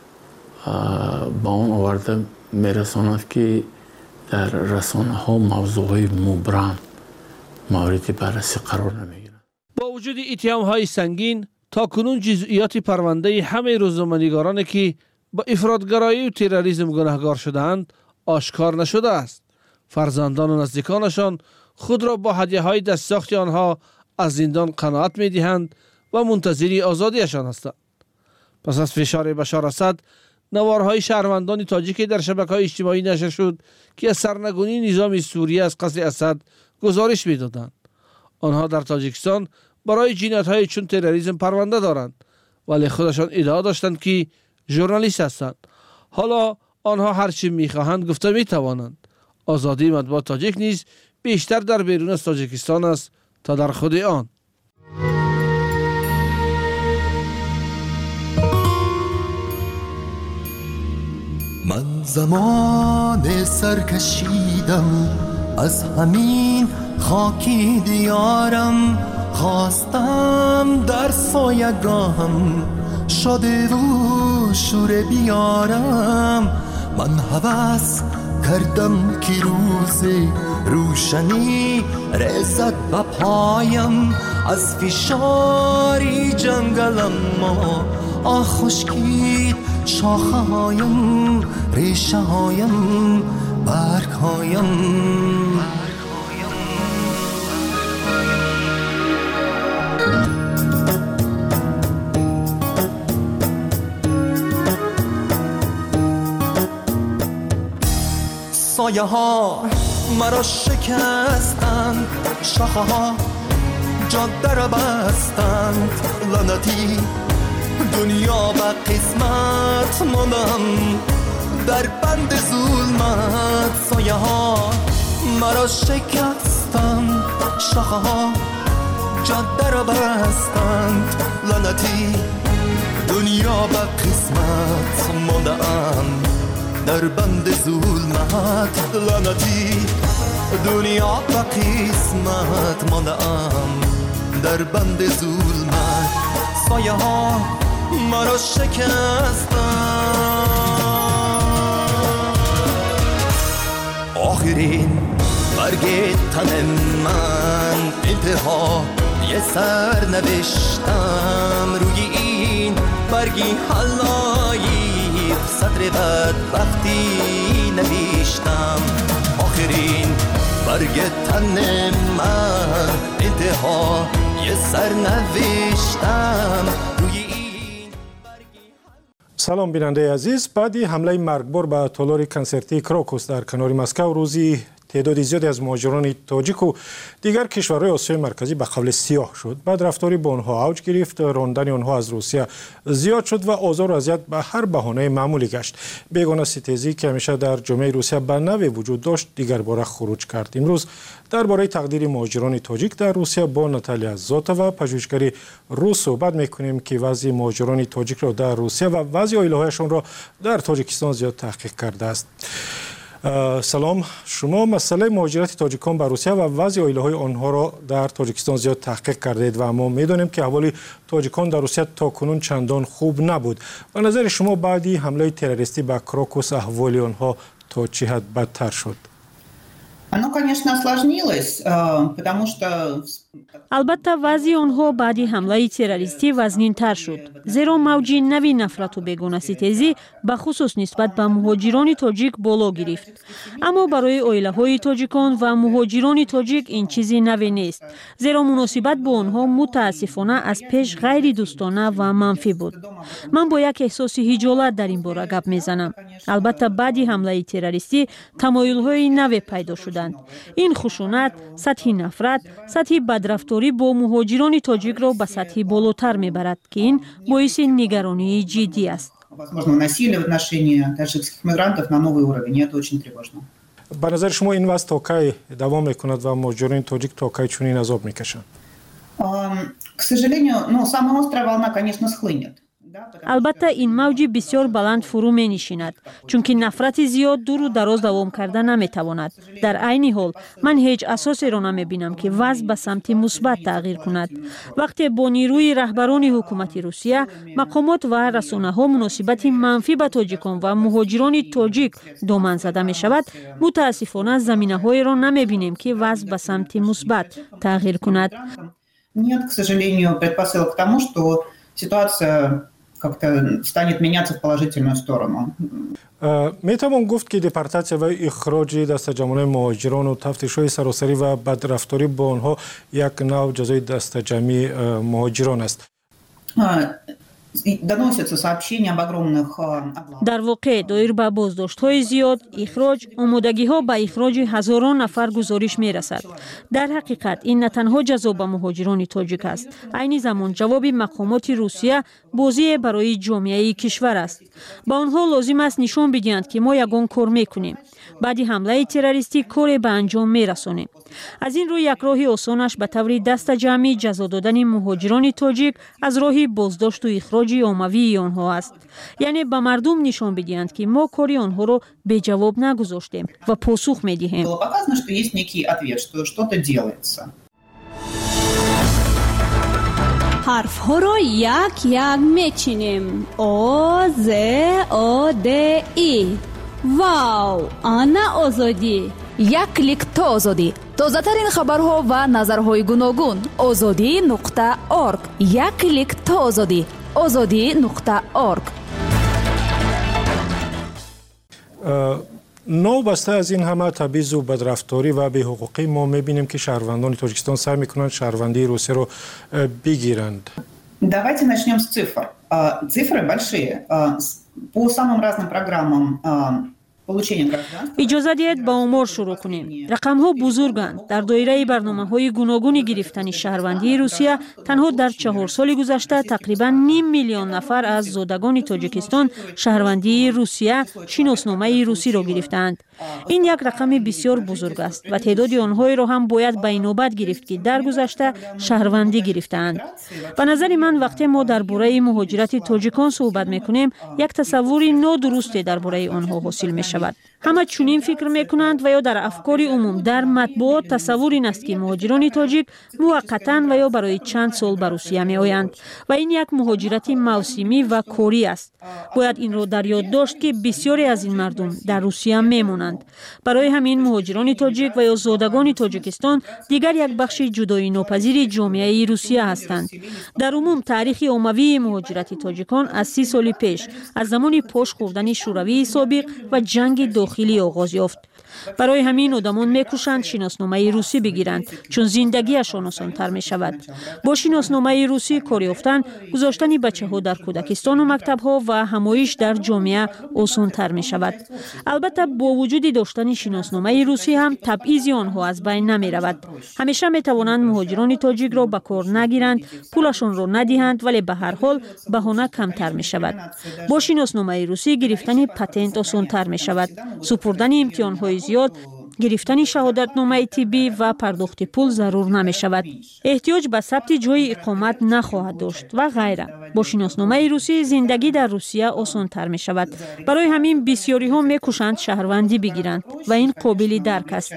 با آن آورده میرساند که در رسانه ها موضوع های مبرم مورد بررسی قرار نمیگیرند. با وجود اتهام های سنگین تا کنون جزئیات پرونده همه روزنامه‌نگارانی که با افراطگرایی و تروریسم گناهکار شده‌اند آشکار نشده است. فرزندان و نزدیکانشان خود را با هدیه‌های دست ساخت آنها از زندان قناعت می‌دهند و منتظر آزادیشان هستند. پس از فشار بشار اسد، نوارهای شهروندان تاجیک در شبکه‌های اجتماعی نشر شد که از سرنگونی نظام سوریه از قصر اسد گزارش می‌دادند. آنها در تاجیکستان برای جنایت‌های چون تروریسم پرونده دارند، ولی خودشان ادعا داشتند که ژورنالیست هستند. حالا آنها هر چی می‌خواهند گفته می‌توانند. آزادی مطبوعات تاجیک نیز بیشتر در بیرون از تاجیکستان است تا در خود آن. من زمان سرکشیدم از همین خاکی دیارم، خواستم در سایگاهم شده و شور بیارم. من هوس کردم که روز روشنی رسد به پایم، از فشاری جنگلم ما آه خشکید شاخه هایم، ریشه هایم، برگ هایم. سایه ها مرا شکستند، شاخه ها جاده را بستند، لعنتی دنیا و قسمت ماندم در بند ظلمت. سایه ها مرا شکستند، شاخه ها جاده را بستند، لعنتی دنیا و قسمت ماندم در بند ظلمت. لعنتی دنیا و قسمت ماندم در بند ظلمت. سایه ها مرا شکستند. آخرین برگ تن من انتها یه سر نوشتم، روی این برگی حلایی سطر بدبختی نوشتم. آخرین برگ تن من انتها یه سر نوشتم، روی این سلام بیننده عزیز. بعدی حمله مرگبار به تالار کنسرتی کراکوس در کنار مسکو روزی تعداد زیادی از مهاجران تاجیک و دیگر کشورهای آسیای مرکزی به قبل سیاه شد. بعد رفتاری با آنها اوج گرفت، راندن آنها از روسیه زیاد شد و آزار و اذیت به هر بهانه معمولی گشت. بیگانه ستیزی که همیشه در جامعه روسیه به نوع وجود داشت دیگر باره خروج کرد. امروز درباره تقدیر مهاجران تاجیک در روسیه با ناتالیا زوتووا پژوهشگر روس صحبت میکنیم که وضع مهاجران تاجیک را در روسیه و وضع عائله‌هایشان را در تاجیکستان زیاد تحقیق کرده است. سلام، شما مسئله مهاجرت تاجیکان به روسیه و وضع عائله‌های آنها را در تاجیکستان زیاد تحقیق کردید و ما می‌دانیم که احوال تاجیکان در روسیه تاکنون چندان خوب نبود. به نظر شما بعدی حمله تروریستی به کراکوس احوال آنها تا چه حد بدتر شد؟ Оно, конечно, осложнилось, потому что албатта вазъи онҳо баъди ҳамлаи террористӣ вазнинтар шуд, зеро мавҷи нави нафрату бегонаситезӣ ба хусус нисбат ба муҳоҷирони тоҷик боло гирифт. аммо барои оилаҳои тоҷикон ва муҳоҷирони тоҷик ин чизи наве нест, зеро муносибат бо онҳо мутаассифона аз пеш ғайридӯстона ва манфӣ буд. ман бо як эҳсоси ҳиҷолат дар ин бора гап мезанам. албатта баъди ҳамлаи террористӣ тамоюлҳои наве пайдо шуданд. ин хушунат, сатҳи нафрат, сатҳи бадрафторӣ бо муҳоҷирони тоҷикро ба сатҳи болотар мебарад ки ин боиси нигаронии ҷиддӣ аст. возможно насилие в отношении таджикских мигрантов на новый уровень, и это очень тревожно. به نظر شما این وضع تا کی دوام میکند و مهاجران تاجیک تا کی چنین عذاب میکشند؟ К сожалению, ну, самая острая волна, конечно, схлынет. албатта ин мавҷи бисёр баланд фурӯ менишинад, чунки нафрати зиёд дуру дароз давом карда наметавонад. дар айни ҳол ман ҳеҷ асосеро намебинам ки вазъ ба самти мусбат тағйир кунад. вақте бо нирӯи раҳбарони ҳукумати русия, мақомот ва расонаҳо муносибати манфӣ ба тоҷикон ва муҳоҷирони тоҷик доман зада мешавад, мутаассифона заминаҳоеро намебинем ки вазъ ба самти мусбат тағйир кунад. Нет, к сожалению, предпосылок к тому, что ситуация как-то станет меняться в положительную сторону. میتوان گفت که دپارتاسیا و اخراج دستجمعان مهاجران و تفتیش‌های سراسری و بدرفتاری با آنها یک نوع جزای دستجمعی مهاجران است. Доносятся сообщения об огромных дар воқеъ доир ба боздоштҳои зиёд, ихроҷ, омодагиҳо ба ихроҷи ҳазорон нафар гузориш мерасад. дар ҳақиқат ин на танҳо ҷазо ба муҳоҷирони тоҷик аст, айни замон ҷавоби мақомоти русия бозие барои ҷомеаи кишвар аст. ба онҳо лозим аст нишон бидиҳанд ки мо ягон кор мекунем. баъди ҳамлаи террористӣ коре ба анҷом мерасонем. аз ин рӯ як роҳи осонаш ба таври дастаҷамъӣ ҷазо додани муҳоҷирони тоҷик аз роҳи боздошту ихроҷи оммавии онҳо аст. яъне ба мардум нишон бидиҳанд ки мо кори онҳоро беҷавоб нагузоштем ва посух медиҳем. Было показано, что есть некий ответ, что что-то делается. ҳарфҳоро як як мечинем. о з о д и. вау, ана озодӣ. як клик то озодӣ. тозатарин хабарҳо ва назарҳои гуногун. озодӣ нуқта орг. як клик то озодӣ. озодӣ нуқта орг. نوبسته از این همه تبعیض و بدرفتاری و بی‌حقوقی ما می‌بینیم که شهروندان تاجیکستان سعی می‌کنند شهروندی روسیه رو بگیرند. Давайте начнем с цифр. Цифры большие. По самым разным программам اجازه دهید با آمار شروع کنیم. رقم ها بزرگند. در دایره برنامه های گوناگون گرفتن شهروندی روسیه تنها در چهار سال گذشته تقریبا نیم میلیون نفر از زادگان تاجیکستان شهروندی روسیه شناسنامه روسی را گرفتند. این یک رقم بسیار بزرگ است و تعداد آنها را هم باید به نوبت گرفت که در گذشته شهروندی گرفتند. به نظر من وقتی ما درباره مهاجرت تاجیکان صحبت میکنیم یک تصوری نادرست درباره آنها حاصل می شود. همه چنین فکر میکنند و یا در افکار عموم در مطبوعات تصور این است که مهاجران تاجیک موقتا و یا برای چند سال به روسیه می آیند و این یک مهاجرت موسمی و کاری است. باید این را در یاد داشت که بسیاری از این مردم در روسیه میمونند. برای همین مهاجران تاجیک و یا زادگان تاجیکستان دیگر یک بخش جدایی ناپذیر جامعه روسیه هستند. در عموم تاریخ عمومی مهاجرت تاجیکان از سی سال پیش از زمان پاش خوردن شوروی سابق و جنگ داخلی آغاز یافت. برای همین آدمان میکوشند شناسنامه روسی بگیرند چون زندگیشان آسان‌تر می شود. با شناسنامه روسی کار یافتن، گذاشتن بچه‌ها در کودکستان و مکتب‌ها و همایش در جامعه آسان‌تر می شود. البته با وجود داشتن شناسنامه روسی هم تبعیض آنها از بین نمی رود. همیشه می توانند مهاجران تاجیک را به کار نگیرند، پولشان را ندهند، ولی به هر حال بهانه کمتر می شود. با شناسنامه روسی گرفتن پتنت آسان‌تر می شود. سپردن امتحان‌های زیاد، گرفتن شهادتنامه طبی و پرداخت پول ضرور نمی شود. احتیاج به ثبت جای اقامت نخواهد داشت و غیره. با شناسنامه روسی زندگی در روسیه آسان تر می شود. برای همین بسیاری ها می کوشند شهروندی بگیرند و این قابل درک است.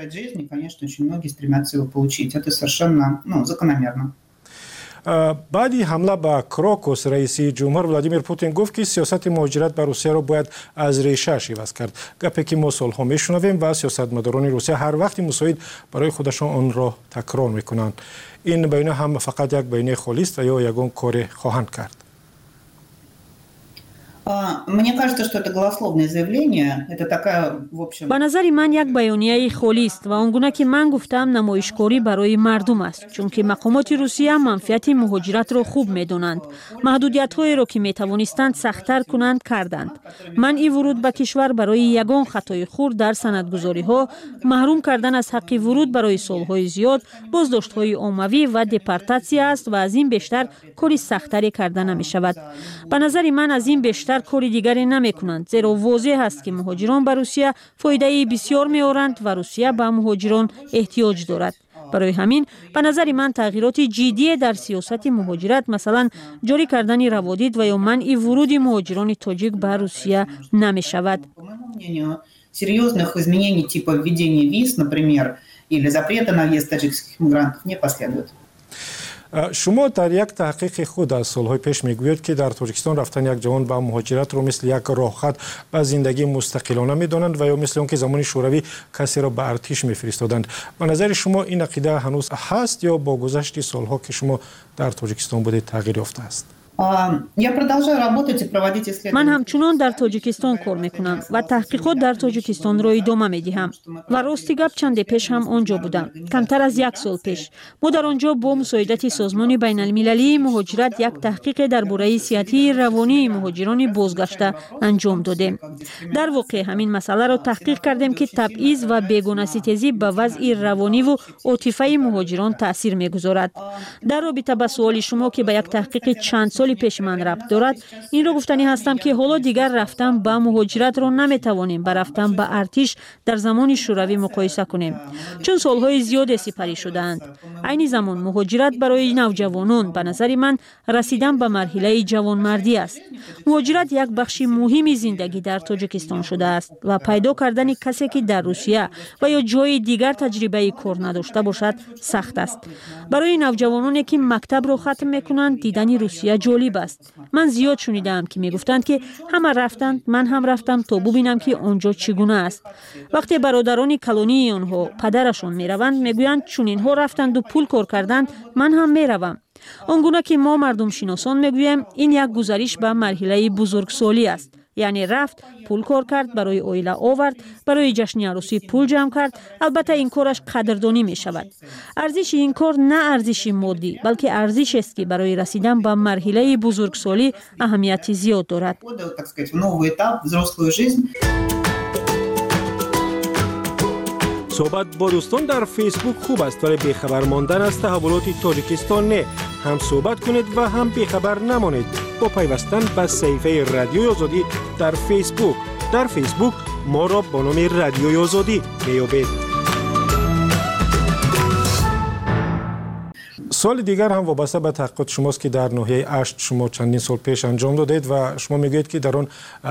بعدی حمله به کراکوس رئیس جمهور ولادیمیر پوتین گفت که سیاست مهاجرت به روسیه را باید از ریشه عوض کرد. گپی که ما سالها میشنویم و سیاستمداران روسیه هر وقت مساعد برای خودشان آن را تکرار میکنند. این بیانیه هم فقط یک بیانیه خالی است و یا یگان کار خواهند کرد. Мне кажется, что это голословное заявление. Это такая, в общем... به نظر من یک بیانیه خالی است و آنگونه که من گفتم نمایشکاری برای مردم است، چون که مقامات روسیه منفعت مهاجرت را خوب می‌دانند. محدودیت‌هایی را که می‌توانستند سخت‌تر کنند کردند. من این ورود به کشور برای یگان خطای خرد در سندگذاری‌ها، محروم کردن از حق ورود برای سال‌های زیاد، بازداشت‌های عمومی و دپورتاسیون است و از این بیشتر کاری سخت‌تری کردن نمی‌شود. به نظر من از این بیشتر کاری دیگری نمی کنند، زیرا واضح است که مهاجران به روسیه فایده بسیار می آورند و روسیه به مهاجران احتیاج دارد. برای همین به نظر من تغییرات جدی در سیاست مهاجرت، مثلا جاری کردن روادید و یا منع ورود مهاجران تاجیک به روسیه نمی شود. Серьезных изменений типа введения виз, например, или запрета на въезд таджикских мигрантов не последует. شما در یک تحقیق خود از سالهای پیش میگویید که در تاجیکستان رفتن یک جوان به مهاجرت رو مثل یک راه خط به زندگی مستقلانه میدانند و یا مثل اون که زمان شوروی کسی را به ارتش میفرستادند. به نظر شما این عقیده هنوز هست یا با گذشت سالها که شما در تاجیکستان بودید تغییر یافته است؟ من همچنان در تاجیکستان کار میکنم و تحقیقات در تاجیکستان را ادامه میدهم و راستی گپ چند پیش هم آنجا بودم. کمتر از یک سال پیش ما در آنجا با مساعدت سازمان بین المللی مهاجرت یک تحقیق درباره صحت روانی مهاجران بازگشته انجام دادیم. در واقع همین مسئله را تحقیق کردیم که تبعیض و بیگانه ستیزی به وضع روانی و عاطفی مهاجران تاثیر میگذارد. در رابطه با سوال شما که به یک تحقیق چند سال پیش من ربط دارد، این رو گفتنی هستم که حالا دیگر رفتن به مهاجرت را نمیتوانیم با رفتن به ارتش در زمان شوروی مقایسه کنیم، چون سالهای زیاد سپری شدند. عین زمان مهاجرت برای نوجوانان به نظر من رسیدن به مرحله جوانمردی است. مهاجرت یک بخش مهمی زندگی در تاجیکستان شده است و پیدا کردن کسی که در روسیه و یا جای دیگر تجربه کار نداشته باشد سخت است. برای نوجوانانی که مکتب را ختم میکنند دیدن روسیه جالب است. من زیاد شنیدم که میگفتند که همه رفتند، من هم رفتم تا ببینم که آنجا چگونه است. وقتی برادران کلونی آنها پدرشون میروند میگویند چون اینها رفتند و پول کار کردند من هم میروم. آنگونه که ما مردم شناسان میگوییم این یک گزارش به مرحله بزرگسالی است. یعنی رفت، پول کار کرد، برای اویله آورد، برای جشن عروسی پول جمع کرد. البته این کارش قدردانی می شود. ارزش این کار نه ارزش مادی بلکه ارزش است که برای رسیدن به مرحله بزرگسالی اهمیت زیاد دارد. صحبت با دوستان در فیسبوک خوب است ولی بیخبر ماندن از تحولات تاجیکستان نه. هم صحبت کنید و هم بیخبر نمانید با پیوستن به صفحه رادیوی آزادی در فیسبوک. در فیسبوک ما را با نام رادیوی آزادی میابید. سال دیگر هم وابسته به تحقیقات شماست که در ناحیه اشت شما چندین سال پیش انجام دادید و شما میگویید که در آن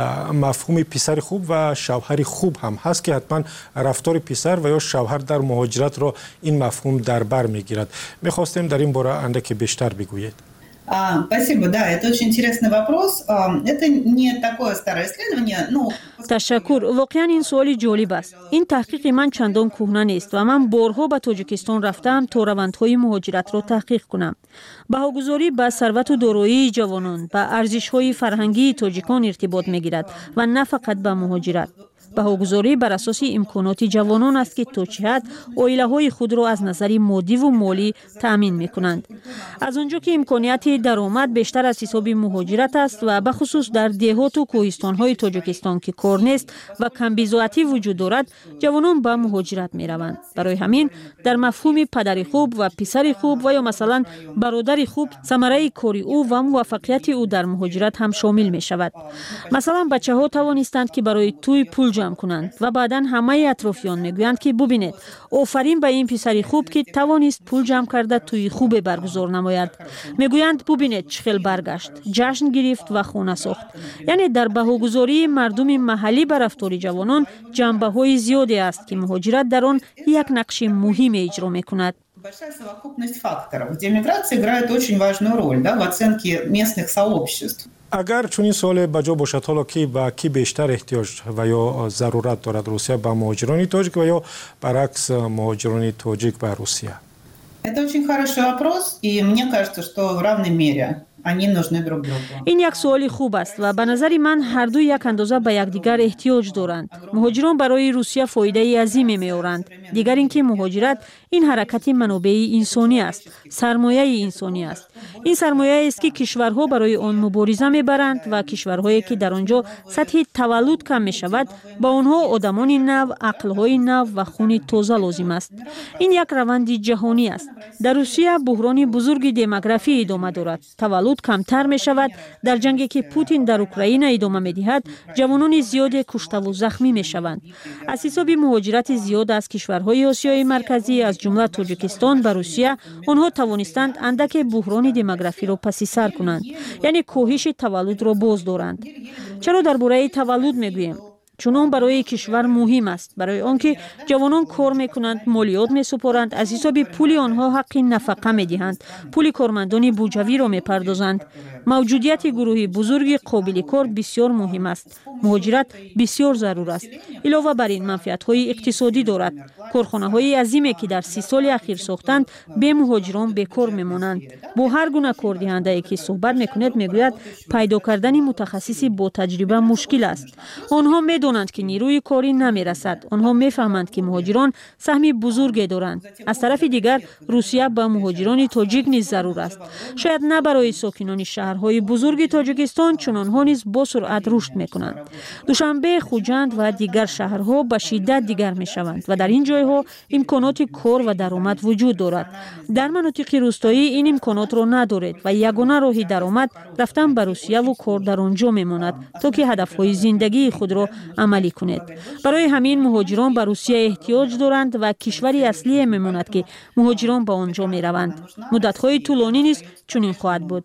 مفهوم پسر خوب و شوهر خوب هم هست که حتما رفتار پسر و یا شوهر در مهاجرت را این مفهوم در بر میگیرد. میخواستیم در این باره اندکی بیشتر بگویید. Спасибо, да, это очень интересный вопрос. Это не такое старое исследование, но... تشکر. واقعا این سوالی جالب است. این تحقیق من چندان کهنه نیست و من بارها به تاجیکستان رفتم تا روندهای مهاجرت را تحقیق کنم. بهاگذاری به ثروت و دارایی جوانان به ارزش‌های فرهنگی تاجیکان ارتباط می‌گیرد و نه فقط به مهاجرت. بهاگذاری بر اساس امکانات جوانان است که تا چه حد عائله‌های خود را از نظر مادی و مالی تأمین می‌کنند. از آنجا که امکانات درآمد بیشتر از حساب مهاجرت است و به خصوص در دهات و کوهستان‌های تاجیکستان که کار نیست و کم بی‌ضاعتی وجود دارد، جوانان به مهاجرت می‌روند. برای همین در مفهوم پدر خوب و پسر خوب و یا مثلا برادر خوب ثمره کار او و موفقیت او در مهاجرت هم شامل می‌شود. مثلا بچه‌ها توانستند که برای توی پول جمع کنند و بعداً همه اطرافیان میگویند که ببینید آفرین به این پسری خوب که توانست پول جمع کرده توی خوب برگزار نماید. میگویند ببینید چخیل برگشت، جشن گرفت و خونه ساخت. یعنی در بهاگذاری مردم محلی بر رفتار جوانان جنبه‌های زیادی است که مهاجرت در آن یک نقش مهم اجرا میکند. Большая совокупность факторов, где миграция играет очень важную роль, да, в оценке местных сообществ. اگر چنین سوال بجا باشد حالا که با کی بیشتر احتیاج و یا ضرورت دارد روسیه به مهاجران تاجیک و یا برعکس مهاجران تاجیک به روسیه؟ Это очень хороший вопрос, и мне кажется, что в равной мере они нужны друг другу. این یک سوال خوب است و به نظر من هر دو یک اندازه به یکدیگر احتیاج دارند. مهاجران برای روسیه فایده عظیمی می‌آورند. دیگر اینکه مهاجرت این حرکت منابع انسانی است، سرمایه انسانی است. این سرمایه است که کشورها برای آن مبارزه می‌برند و کشورهایی که در آنجا سطح تولد کم می‌شود با آنها آدمان نو، عقل‌های نو و خون تازه لازم است. این یک روند جهانی است. در روسیه بحران بزرگ دموگرافی ادامه دارد. تولد کمتر می شود. در جنگی که پوتین در اوکراین ادامه می دهد جوانان زیاد کشته و زخمی می شوند. از حساب مهاجرت زیاد از کشورهای آسیای مرکزی از جمله تاجیکستان به روسیه آنها توانستند اندک بحران دموگرافی را پس سر کنند، یعنی کاهش تولد را باز دارند. چرا درباره تولد می گوییم؟ چون آن برای کشور مهم است، برای آنکه جوانان کار میکنند، مالیات میسپارند، از حساب پول آنها حق نفقه میدهند، پول کارمندان بودجوی را میپردازند. موجودیت گروه بزرگ قابل کار بسیار مهم است. مهاجرت بسیار ضرور است. علاوه بر این منفعت های اقتصادی دارد. کارخانه های عظیمی که در سی سال اخیر ساختند به مهاجران بیکار میمانند. با هر گونه کاردهنده که صحبت میکند میگوید پیدا کردن متخصصی با تجربه مشکل است. آنها میدانند که نیروی کاری نمیرسد. آنها میفهمند که مهاجران سهم بزرگی دارند. از طرف دیگر روسیه به مهاجران تاجیک نیز ضرور است. شاید نه برای ساکنان شهرهای بزرگ تاجیکستان، چون آنها نیز با سرعت رشد میکنند. دوشنبه، خوجند و دیگر شهرها به شدت دیگر میشوند و در این جایها امکانات کار و درآمد وجود دارد. در مناطق روستایی این امکانات را ندارد و یگانه راه درآمد رفتن به روسیه و کار در آنجا میماند تا که هدفهای زندگی خود را عملی کنید. برای همین مهاجران به روسیه احتیاج دارند و کشوری اصلی میماند که مهاجران به آنجا میروند. مدت‌های طولانی نیز چنین خواهد بود.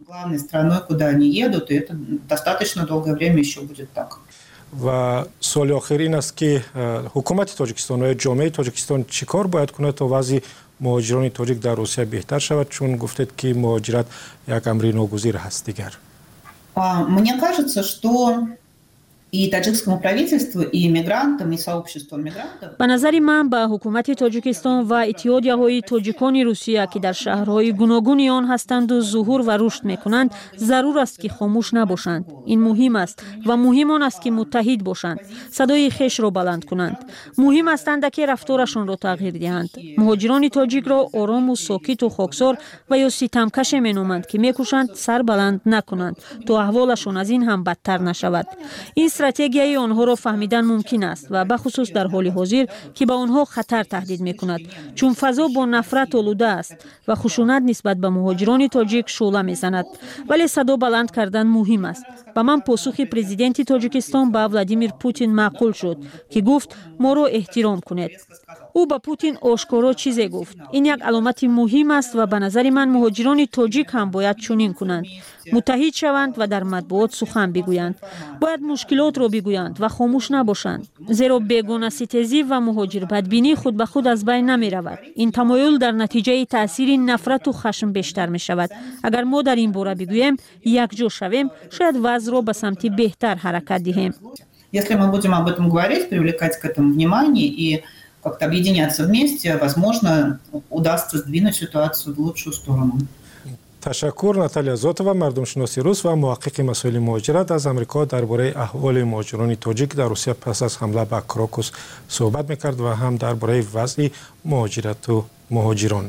و سوال آخر این است که حکومت تاجیکستان و جامعه تاجیکستان چیکار باید کنه تا وضع مهاجران تاجیک در روسیه بهتر شود، چون گفتید که مهاجرت یک امر ناگزیر هست دیگر؟ Мне кажется, что и таджикскому правительству, и мигрантам, и сообществу мигрантов. به نظر من به حکومت تاجیکستان و اتحادیه‌های تاجیکان روسیه که در شهرهای گوناگون آن هستند و ظهور و رشد می‌کنند ضرور است که خاموش نباشند. این مهم است و مهم آن است که متحد باشند، صدای خیش را بلند کنند. مهم است که رفتارشان را تغییر دهند. مهاجران تاجیک را آرام و ساکت و خاکسار و یا ستمکش می‌نامند که می‌کوشند سر بلند نکنند تا احوالشان از این هم بدتر نشود. این استراتژیای آنها را فهمیدن ممکن است و به خصوص در حال حاضر که به آنها خطر تهدید میکند، چون فضا با نفرت آلوده است و خشونت نسبت به مهاجران تاجیک شعله میزند. ولی صدا بلند کردن مهم است. به من پاسخ پرزیدنت تاجیکستان به ولادیمیر پوتین معقول شد که گفت ما را احترام کنید. او به پوتین آشکارا چیزی گفت. این یک علامت مهم است و به نظر من مهاجران تاجیک هم باید چنین کنند. متحد شوند و در مطبوعات سخن بگویند. باید مشکلات را بگویند و خاموش نباشند. زیرا بیگانه ستیزی و مهاجر بدبینی خود به خود از بین نمی رود. این تمایل در نتیجه تاثیر نفرت و خشم بیشتر می شود. اگر ما در این باره بگوییم یک جا شویم، شاید وضع را به سمت بهتر حرکت دهیم. Если мы будем об этом говорить, привлекать к этому внимание и как-то объединяться вместе, возможно, удастся сдвинуть ситуацию в лучшую сторону. تشکر. ناتالیا زوتووا، مردمشناسی روس و محقق مسائل مهاجرت از آمریکا درباره احوال مهاجران تاجیک در روسیه پس از حمله به کراکوس صحبت میکرد و هم درباره وضع مهاجرت و مهاجران.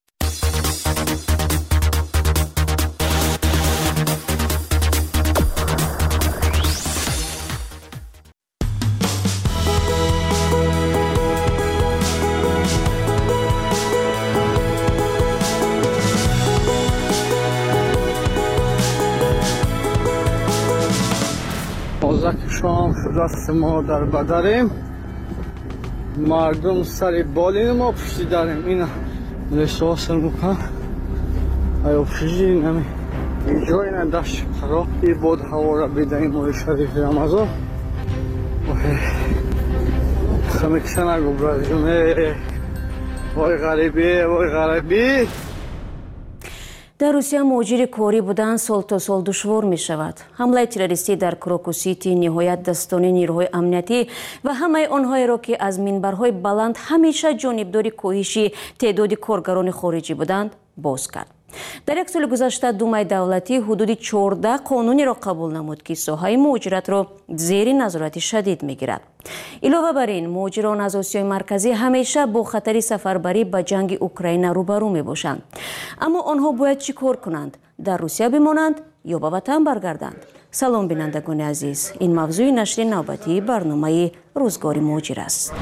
شام دست ما در بدریم، مردم سر بالین ما پشتی داریم. این لحظه میکنم ای پشتی نمی اینجا این دشت خراب ای بود هوا را بدهیم ماه شریف رمضان خمیکسه نگو برازیمه وای غریبی وای غریبی. در روسیه مهاجر کاری بودن سال تا سال دشوار می شود. حمله تروریستی در کراکوس سیتی نهایت دستان نیروهای امنیتی و همه آنهایی را که از منبرهای بلند همیشه جانبدار کاهش تعداد کارگران خارجی بودند باز کرد. در یک سال گذشته دومای دولتی حدود چهارده قانونی را قبول نمود که ساحه مهاجرت را زیر نظارت شدید میگیرد. علاوه بر این مهاجران از آسیای مرکزی همیشه با خطر سفربری به جنگ اوکراین روبرو می باشند. اما آنها باید چی کار کنند؟ در روسیه بمانند یا به وطن برگردند؟ سلام بینندگان عزیز، این موضوع نشر نوبتی برنامه روزگار مهاجر است.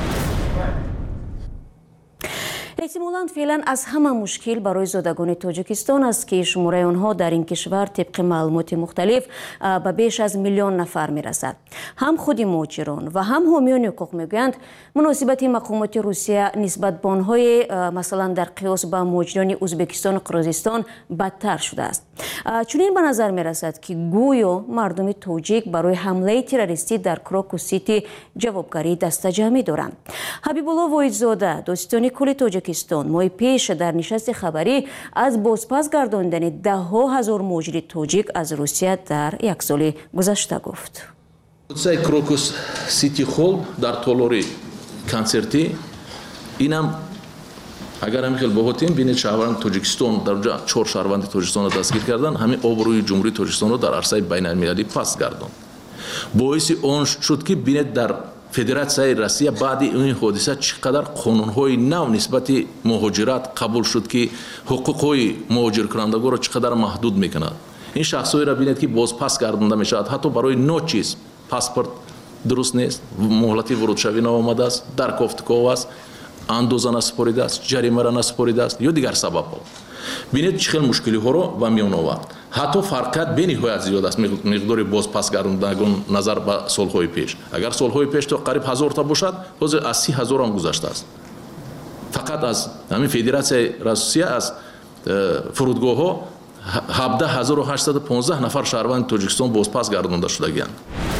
احتمالاً فعلا از همه مشکل برای زادگان تاجیکستان است که شماره آنها در این کشور طبق معلومات مختلف به بیش از میلیون نفر می رسد. هم خود مهاجران و هم حامیان حقوق میگویند مناسبت مقامات روسیه نسبت به آنهای مثلا در قیاس با مهاجران ازبکستان و قرقیزستان بدتر شده است. چنین به نظر می رسد که گویا مردم تاجیک برای حمله تروریستی در کراکوس سیتی جوابگری دستجمعی دارند. حبیب الله واحدزاده داستان کل تاجیکستان ماه پیش در نشست خبری از بازپس گرداندن ده ها هزار مهاجر تاجیک از روسیه در یک سال گذشته گفت. کراکوس سیتی خول در تولوری کنسرتی اینم اگر هم خیلی بگوییم بین شهروند تاجیکستان در اونجا چهار شهروند تاجیکستان را دستگیر کردن، همین آبروی جمهوری تاجیکستان را در عرصه بین المللی پس گرداند. باعث آن شد که بین در فدراسیای روسیه بعد این حادثه چقدر قانون‌های نو نسبت مهاجرت قبول شد که حقوق‌های مهاجر کنندگان را چقدر محدود می‌کند. این شخصایی را بینید که باز پس گردانده می‌شود، حتی برای نو چیز پاسپورت درست نیست، مهلتی ورود شوی آمده است، در کافتکاو است، اندازه نسپاریده است، جریمه را نسپاریده است یا دیگر سبب‌ها. بینید چه خیلی مشکلی ها رو به میان آورد. حتی فرقت بین نهایت زیاد است مقدار باز پس گرداندگان نظر به سالهای پیش. اگر سالهای پیش تا قریب هزار تا باشد، حاضر از سی هزار هم گذشته است. فقط از همین فدراسیای روسیه از فرودگاه ها هفده هزار و هشتصد و پانزده نفر شهروند تاجیکستان باز پس گردانده شده‌اند.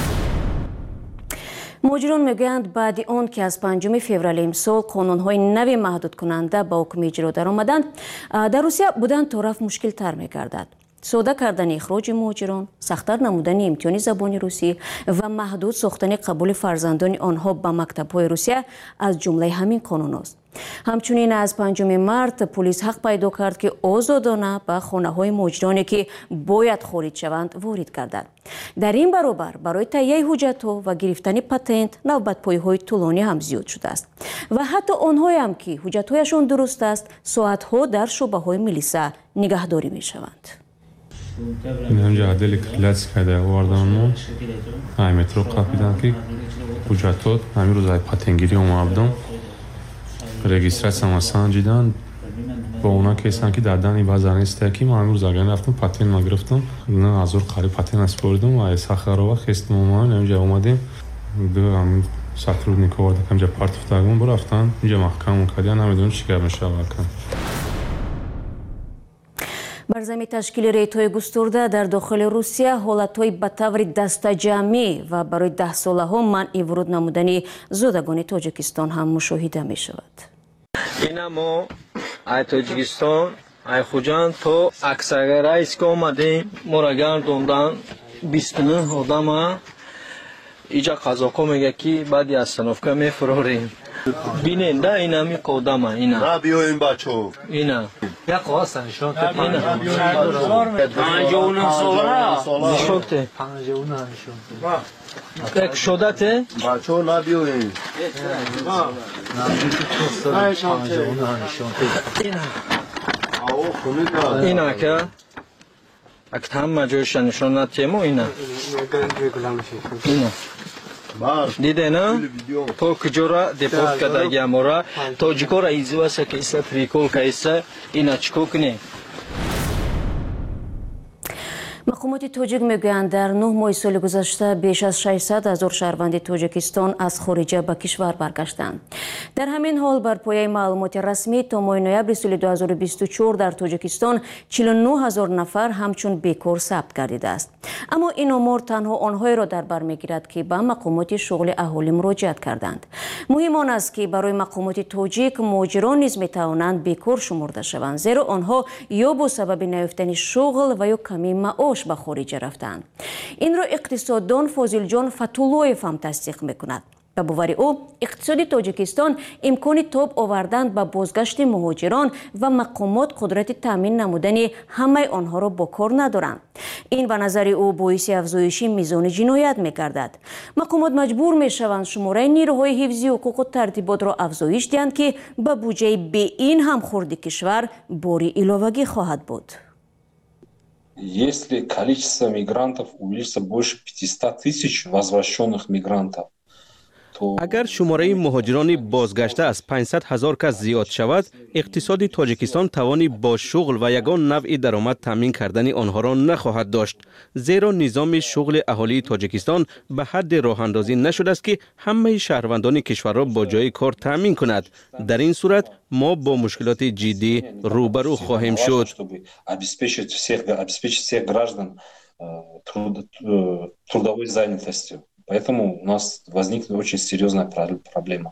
مهاجران میگویند بعد آن که از پنجم فوریه امسال قانون‌های نوی محدود کننده با حکم اجرا درآمدند، در روسیه بودن طرف مشکل تر می‌گردد. ساده کردن اخراج مهاجران، سخت‌تر نمودن امتحان زبان روسی و محدود ساختن قبول فرزندان آنها به مکتب‌های روسیه از جمله همین قانون است. همچنین از پنجم مارس پلیس حق پیدا کرد که آزادانه به خانه‌های مهاجرانی که باید خارج شوند وارد گردد. در این برابر برای تهیه حجت‌ها و گرفتن پتنت نوبت‌پایی‌های طولانی هم زیاد شده است و حتی آنهایی هم که حجت‌هایشان درست است ساعت‌ها در شعبه‌های ملیسا نگهداری می‌شوند. این همجا عدل کلس کرده واردانمون های مترو قاپیدن که حجتات همین روز های پاتنگیری اومدم رجیستراسیون آسان جدان با اونا کسانی که دادن این بازار استکی ما همین روز اگر رفتم پاتن ما گرفتم نه ازور قاری پاتن اسپوردم و ساخروا خست مومان اینجا اومدیم دو هم ساترود نیکورد همجا پارت فتاگمون برفتن اینجا محکم کردن نمیدونم چیکار میشه واقعا. бар замми ташкили рейтҳои густурда дар дохили русия ҳолатҳои ба таври дастаҷамъӣ ва барои даҳсолаҳо манъи вуруд намудани зодагони тоҷикистон ҳам мушоҳида мешавад. ина мо ай тоҷикистон ай хуҷан то аксага раисга омадем мора гардондан бисту нӯҳ одама иҷа қазоқо мега ки баъди остановка мефурорем. бинен да ин ҳами қодама ина биёин бачо ина як қоғаз нишон те ина панҷоҳу нӯҳ сола нишон те панҷоҳу нӯҳ нишон те як шода те бачо на биёин панҷоҳу нӯҳ нишон те ина ина ка ак ҳама ҷойша нишон натемо ина ина дидена то куҷора депорт кардаги амора тоҷикора изиваса кайса прикол кайса ина чико кунем. мақомоти тоҷик мегӯянд дар нӯҳ моҳи соли гузашта беш аз шашсад ҳазор шаҳрванди тоҷикистон аз хориҷа ба кишвар баргаштанд. дар ҳамин ҳол бар пояи маълумоти расмӣ то моҳи ноябри соли ду ҳазору бисту чор дар тоҷикистон чилу нӯҳ ҳазор нафар ҳамчун бекор сабт гардидааст. аммо ин омор танҳо онҳоеро дар бар мегирад ки ба мақомоти шуғли аҳолӣ муроҷиат карданд. муҳим он аст ки барои мақомоти тоҷик муҳоҷирон низ метавонанд бекор шумурда шаванд, зеро онҳо ё бо сабаби наёфтани шуғл ва ё камӣ маош ба хориҷа рафтанд. инро иқтисоддон Фозилҷон Фатуллоев ҳам тасдиқ мекунад. ба бовари ӯ иқтисоди тоҷикистон имкони тоб овардан ба бозгашти муҳоҷирон ва мақомот қудрати таъмин намудани ҳамаи онҳоро бо кор надоранд. ин ба назари ӯ боиси афзоиши мизони ҷиноят мегардад. мақомот маҷбур мешаванд шумораи нирӯҳои ҳифзи ҳуқуқу тартиботро афзоиш диҳанд ки ба буҷаи беин ҳамхурди кишвар бори иловагӣ хоҳад буд. Если количество мигрантов увеличится больше пятисот тысяч возвращенных мигрантов, агар шумораи муҳоҷирони бозгашта аз панҷсад ҳазор кас зиёд шавад, иқтисоди тоҷикистон тавони бо шуғл ва ягон навъи даромад таъмин кардани онҳоро нахоҳад дошт. зеро низоми шуғли аҳолии тоҷикистон ба ҳадде роҳандозӣ нашудааст ки ҳамаи шаҳрвандони кишварро бо ҷои кор таъмин кунад. дар ин сурат мо бо мушкилоти ҷиддӣ рӯбарӯ хоҳем шуд. обеспечить всех, обеспечить всех граждан труд, трудовой занятостью. Поэтому у нас возникнет очень серьезная проблема.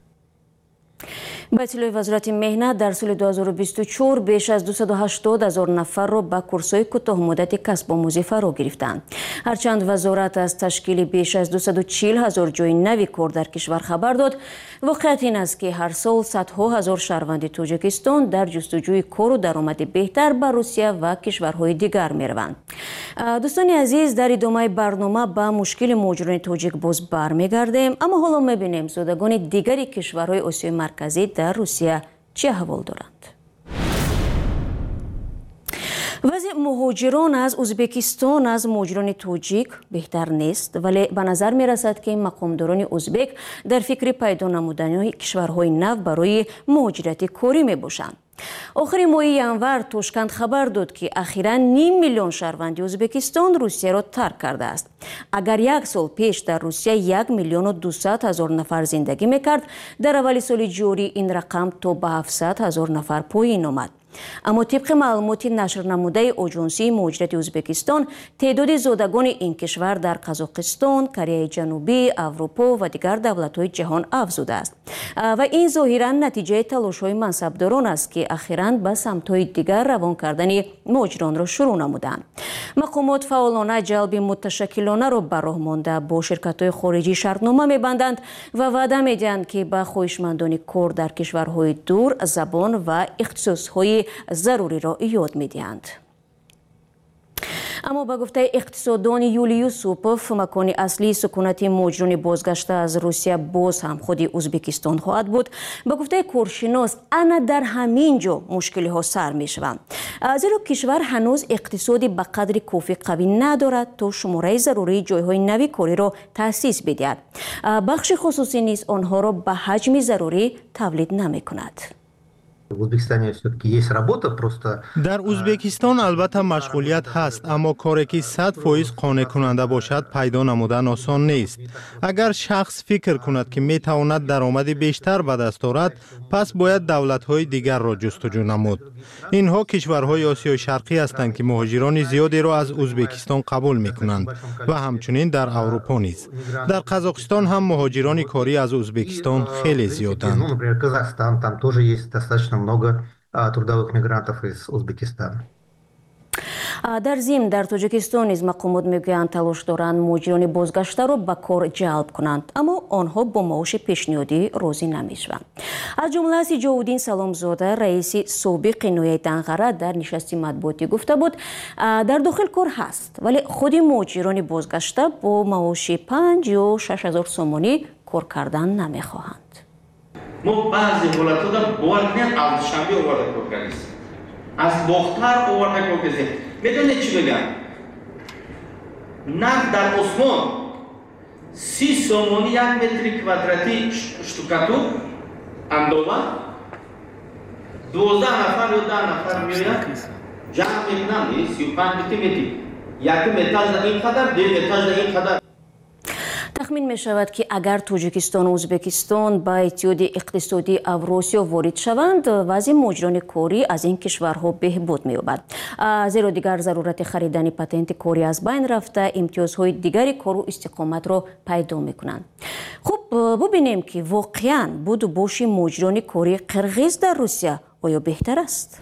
ба иттилои вазорати меҳнат дар соли ду ҳазору бисту чор беш аз дусаду ҳаштод ҳазор нафарро ба курсҳои кӯтоҳмуддати касбомӯзӣ фаро гирифтанд. ҳарчанд вазорат аз ташкили беш аз дусаду чил ҳазор ҷойи нави кор дар кишвар хабар дод, воқеият ин аст ки ҳар сол садҳо ҳазор шаҳрванди тоҷикистон дар ҷустуҷӯи кору даромади беҳтар ба русия ва кишварҳои дигар мераванд. дӯстони азиз, дар идомаи барнома ба мушкили муҳоҷирони тоҷик боз бармегардем, аммо ҳоло мебинем зодагони дигари кишварҳои осиёи марказӣ дар русия чӣ аҳвол доранд. вазъи муҳоҷирон аз ӯзбекистон аз муҳоҷирони тоҷик беҳтар нест, вале ба назар мерасад ки мақомдорони ӯзбек дар фикри пайдо намудани кишварҳои нав барои муҳоҷирати корӣ мебошанд. охири моҳи январ Тошканд хабар дод ки ахиран ним миллион шаҳрванди ӯзбекистон русияро тарк кардааст. агар як сол пеш дар русия як миллиону дусад ҳазор нафар зиндагӣ мекард, дар аввали соли ҷорӣ ин рақам то ба ҳафтсад ҳазор нафар поин омад. аммо тибқи маълумоти нашрнамудаи оҷонсии муҳоҷирати ӯзбекистон теъдоди зодагони ин кишвар дар Қазоқистон, Кореяи Ҷанубӣ, Аврупо ва дигар давлатҳои ҷаҳон афзудааст. ва ин зоҳиран натиҷаи талошҳои мансабдорон аст ки ахиран ба самтҳои дигар равон кардани муҳоҷиронро шурӯъ намуданд. мақомот фаъолона ҷалби муташаккилонаро ба роҳ монда бо ширкатҳои хориҷӣ шартнома мебанданд ва ваъда медиҳанд ки ба хоҳишмандони кор дар кишварҳои дур забон ва ихтисосҳои заруриро ёд медиҳанд. اما با گفته اقتصاددان یولی یوسوپوف مکان اصلی سکونت مهاجران بازگشته از روسیه باز هم خودی ازبکستان خواهد بود. با گفته کارشناس انا در همین جا مشکلی ها سر می شوند، زیرا کشور هنوز اقتصادی به قدر کافی قوی ندارد تا شماره ضروری جایهای نوی کاری را تأسیس بدهد. بخش خصوصی نیز آنها را به حجم ضروری تولید نمی کند. در ازبکستان البته مشغولیت هست، اما کاری که صد فایز قانع کننده باشد پیدا نمودن آسان نیست. اگر شخص فکر کند که می تواند درآمد بیشتر به دست آورد، پس باید دولت‌های دیگر را جستجو نمود. اینها کشورهای آسیای شرقی هستند که مهاجران زیادی را از ازبکستان قبول می کنند و همچنین در اروپا نیز. در قزاقستان هم مهاجران کاری از ازبکستان خیلی زیادند. много трудовых мигрантов из Узбекистана. در ضمن در تاجیکستان نیز مقامات میگویند تلاش دارند مهاجران بازگشته را به کار جلب کنند، اما آنها با معاش پیشنهادی راضی نمیشوند. از جمله است جاودین سلامزاده رئیس سابق نویه دنغره در نشست مطبوعاتی گفته بود در داخل کار هست، ولی خود مهاجران بازگشته با معاش پنج یا شش هزار سومانی کار کردن نمیخواهند. ما بعضی حالتها در باور کنید از شنبه آورده کار کردیم، از باختر آورده کار کردیم. میدونید چی بگم؟ نقد در عثمان سی سومانی یک متر کوادراتی شتوکاتور اندوه دوازده نفر یا ده نفر میاد جمع میکنند سی و پنج متر متر یک متر در این قدر دو متر در این قدر. تخمین می شود که اگر تاجیکستان و ازبکستان به اتحاد اقتصادی اوراسیا وارد شوند، وضع مهاجران کاری از این کشورها بهبود می یابد، زیرا دیگر ضرورت خریدن پتنت کاری از بین رفته امتیازهای دیگری کار و استقامت را پیدا می کنند. خب ببینیم که واقعا بود و باش مهاجران کاری قرغیز در روسیه آیا بهتر است؟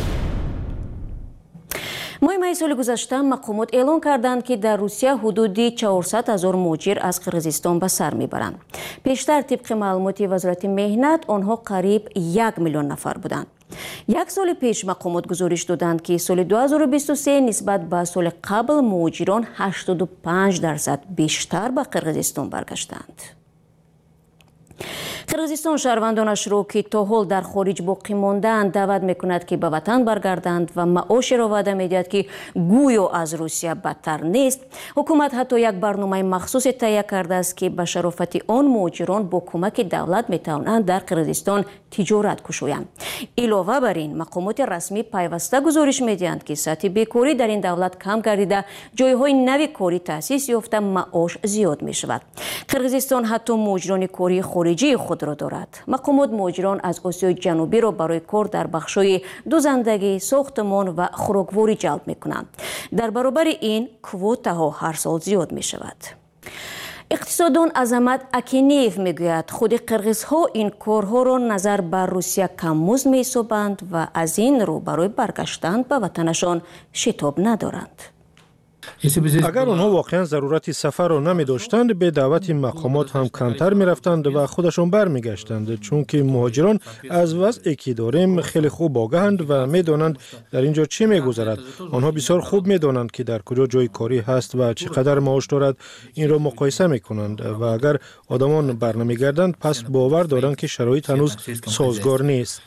ماه می سال گذشته مقامات اعلان کردند که در روسیه حدود چهارصد هزار مهاجر از قرغیزستان به سر میبرند. پیشتر طبق معلومات وزارت مهنت آنها قریب یک میلیون نفر بودند. یک سال پیش مقامات گزارش دادند که سال دو هزار و بیست و سه نسبت به سال قبل مهاجران هشتاد و پنج درصد بیشتر به قرغیزستان برگشتند. قرغیزستان شهروندانش را که تا حال در خارج باقی ماندند دعوت میکند که به وطن برگردند و معاش را وعده میدهد که گویا از روسیه بدتر نیست. حکومت حتی یک برنامه مخصوص تهیه کرده است که به شرافت آن مهاجران با کمک دولت میتوانند در قرغیزستان تجارت گشایند. علاوه بر این مقامات رسمی پیوسته گزارش میدهند که سطح بیکاری در این دولت کم گردیده، جایهای نوی کاری تأسیس یافته، معاش زیاد میشود. قرغیزستان حتی مهاجران کاری خارجی خود را دارد. مقامات مهاجران از آسیای جنوبی را برای کار در بخش‌های دوزندگی، ساختمان و خوراکواری جلب می‌کنند. در برابر این کوتاها هر سال زیاد می‌شود. اقتصاددان عظمت اکینیف میگوید خود قرغیزها این کارها را نظر بر روسیه کم‌مزد می‌حسابند و از این رو برای برگشتن به وطنشان شتاب ندارند. اگر آنها واقعا ضرورت سفر را نمی داشتند، به دعوت مقامات هم کمتر می رفتند و خودشان بر می گشتند، چون که مهاجران از وضعی که داریم خیلی خوب آگاهند و می دانند در اینجا چه می گذرد. آنها بسیار خوب می دانند که در کجا جای کاری هست و چقدر معاش دارد. این را مقایسه می کنند و اگر آدمان بر نمی گردند پس باور دارند که شرایط هنوز سازگار نیست.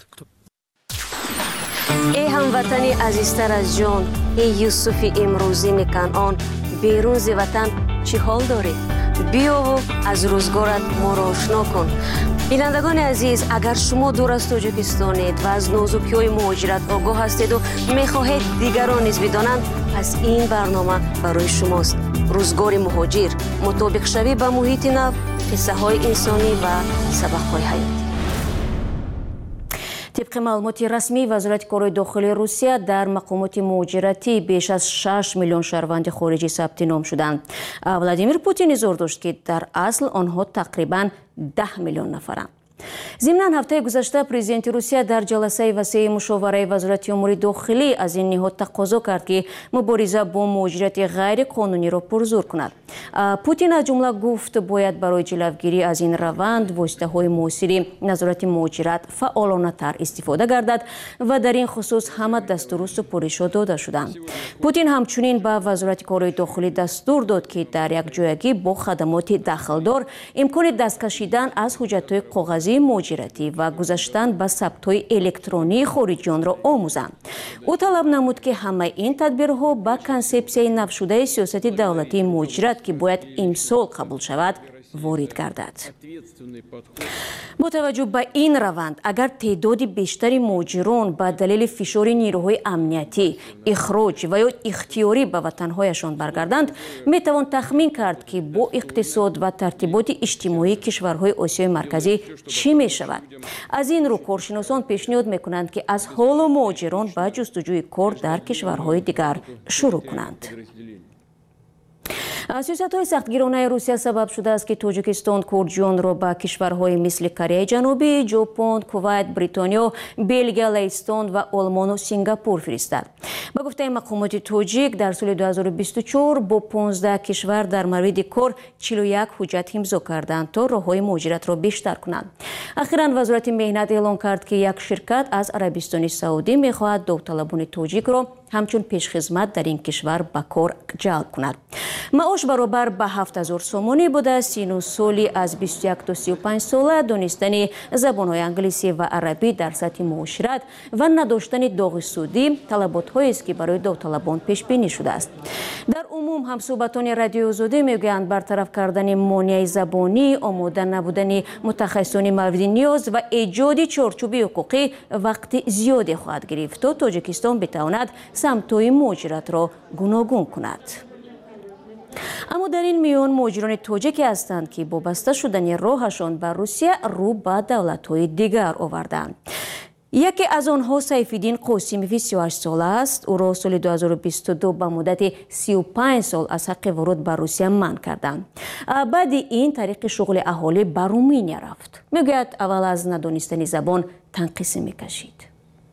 ای هموطنی عزیزتر از جان، ای یوسف امروزین کنعان، بیرون ز وطن چی حال داری؟ بیا و از روزگارت ما را آشنا کن. بینندگان عزیز، اگر شما دور از تاجیکستانید و از نازکی‌های مهاجرت آگاه هستید و می‌خواهید دیگران نیز بدانند، پس این برنامه برای شماست. روزگار مهاجر، مطابق شوی به محیط نو، قصه‌های انسانی و سبق‌های حیاتی. طبق معلومات رسمی وزارت کارهای داخلی روسیه در مقامات مهاجرتی بیش از شش میلیون شهروند خارجی ثبت نام شدند. ولادیمیر پوتین اظهار داشت که در اصل آنها تقریباً ده میلیون نفرند. ضمن هفته گذشته پرزیدنت روسیه در جلسه وسیع مشاوره وزارت امور داخلی از این نهاد تقاضا کرد که مبارزه با مهاجرت غیر قانونی را پرزور کند. پوتین از جمله گفت باید برای جلوگیری از این روند واسطه های معاصر نظارت مهاجرت فعالانه تر استفاده گردد و در این خصوص همه دستور و سپارش‌ها داده شدند. پوتین همچنین به وزارت کارهای داخلی دستور داد که در یک جایگی با خدمات داخلدار امکان دست کشیدن از حجت‌های کاغذی مهاجرتی و گذشتن به ثبت‌های الکترونی خارجیان را آموزند. او طلب نمود که همه این تدبیرها با کنسپسیای نو شده سیاست دولتی مهاجرت که باید امسال قبول شود وارد گردد. با توجه به این روند اگر تعداد بیشتری مهاجران به دلیل فشار نیروهای امنیتی اخراج و یا اختیاری به وطنهایشان برگردند می توان تخمین کرد که با اقتصاد و ترتیبات اجتماعی کشورهای آسیای مرکزی چی می شود. از این رو کارشناسان پیشنهاد می کنند که از حال مهاجران به جستجوی کار در کشورهای دیگر شروع کنند. سیاست‌های سختگیرانه روسیه سبب شده است که تاجیکستان کردجویان را به کشورهای مثل کره جنوبی، ژاپن، کویت، بریتانیا، بلژیک، لهستان و آلمان و سینگاپور فرستاد. به گفته مقامات تاجیک در سال دو هزار و بیست و چهار با پانزده کشور در مورد کار چهل و یک حجت امضا کردند تا راههای مهاجرت را بیشتر کنند. اخیراً وزارت مهنت اعلام کرد که یک شرکت از عربستان سعودی می‌خواهد داوطلبان تاجیک را همچون پیشخدمت در این کشور به کار جلب کند. معاش برابر به هفت هزار سومانی بوده. سن و سالی از بیست و یک تا سی و پنج ساله، دانستن زبان‌های انگلیسی و عربی در سطح معاشرت و نداشتن داغ سودی طلبات‌هایی است که برای داوطلبان پیش بینی شده است. در عموم همصحبتان رادیو آزادی میگویند برطرف کردن مانع زبانی، آماده نبودن متخصصان مورد نیاز و ایجاد چارچوب حقوقی وقت زیادی خواهد گرفت تا تاجیکستان بتواند سمت‌های مهاجرت را گوناگون کند. اما در این میان مهاجران تاجیک هستند که با بسته شدن راهشان به روسیه رو به دولت‌های دیگر آوردند. یکی از آنها سیفالدین قاسمیوی سی و هشت ساله است. او را سال دو هزار و بیست و دو به مدت سی و پنج سال از حق ورود به روسیه منع کردند. بعد این طریق شغل اهالی به رومانیا رفت. میگوید اول از ندانستن زبان تنقیص میکشید.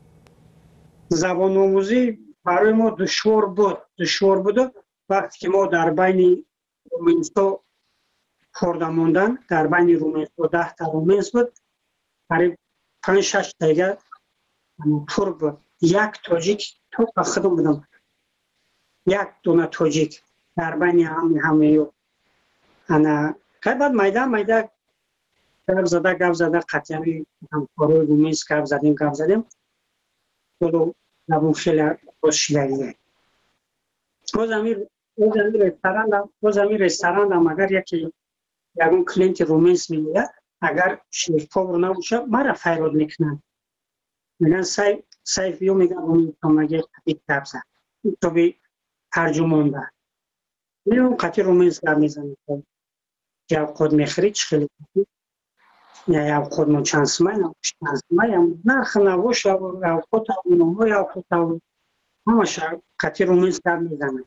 زبان آموزی برای ما دشوار بود. دشوار بود وقتی که ما در بین رومنسا خورده موندن، در بین رومنسا ده تا رومنس بود، برای پنج شش دیگه تور بود. یک تاجیک تو به خودم بودم، یک دونه تاجیک در بین همه همه یو انا که بعد میده میده گپ زده گپ زده قطعی همکارای رومنس گپ زدیم گپ زدیم ولو نبود خیلی روشیدگیه. باز امیر باز امیر رستوران باز امیر رستوران هم اگر یکی یکون کلینت رومنس میگه اگر شیفاو نباشه مرا فیراد میکنن. میگن سیف سیف یو میگن اون تو مگه قطعی گپ زد تو بی ترجمان ده میرون قطعی رومنس گپ میزنه یا خود میخرید خیلی یا یا خود من چند سمای نباشه چند سمای هم نرخ نباشه یا خود اونو یا خود همش قطعی رومنس گپ میزنه.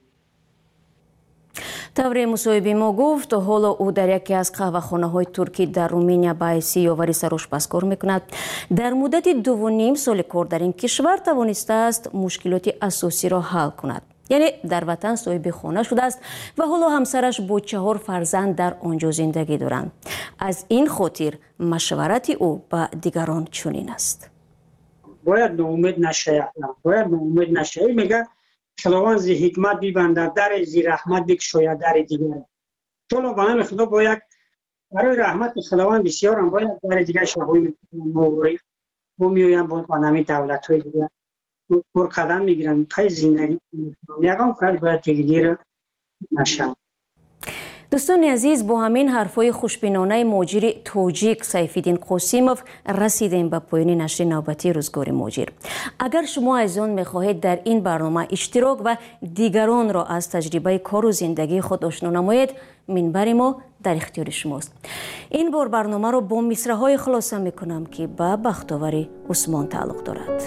тавре мусоҳиби мо гуфт ҳоло ӯ дар яке аз қаҳвахонаҳои туркӣ дар руминия ба ҳайси ёвари сарошпаз кор мекунад. дар муддати дуву ним соли кор дар ин кишвар тавонистааст мушкилоти асосиро ҳал кунад. яъне дар ватан соҳиби хона шудааст ва ҳоло ҳамсараш бо чаҳор фарзанд дар он ҷо зиндагӣ доранд. аз ин хотир машварати ӯ ба дигарон чунин аст. бояд ноумед нашаям бояд ноумед нашаям мега خداوند زی حکمت بیبندد در زی رحمت بکشاید در دیگر. چون با هم خدا باید برای رحمت خداوند بسیار هم باید در دیگر شهوی موری و میویم با پانامی دولت های دیگر بر قدم میگیرن پای زندگی یکم کار باید دیگر نشم. دوستان عزیز با همین حرفای خوشبینانه مهاجر تاجیک سیفالدین قاسمیوف رسیدیم به پایان نشر نوبتی روزگار مهاجر. اگر شما از آن میخواهید در این برنامه اشتراک و دیگران را از تجربه کار و زندگی خود آشنا نمایید منبر ما در اختیار شماست. این بار برنامه را با مصرع‌های خلاصه میکنم که به بختاوری عثمان تعلق دارد.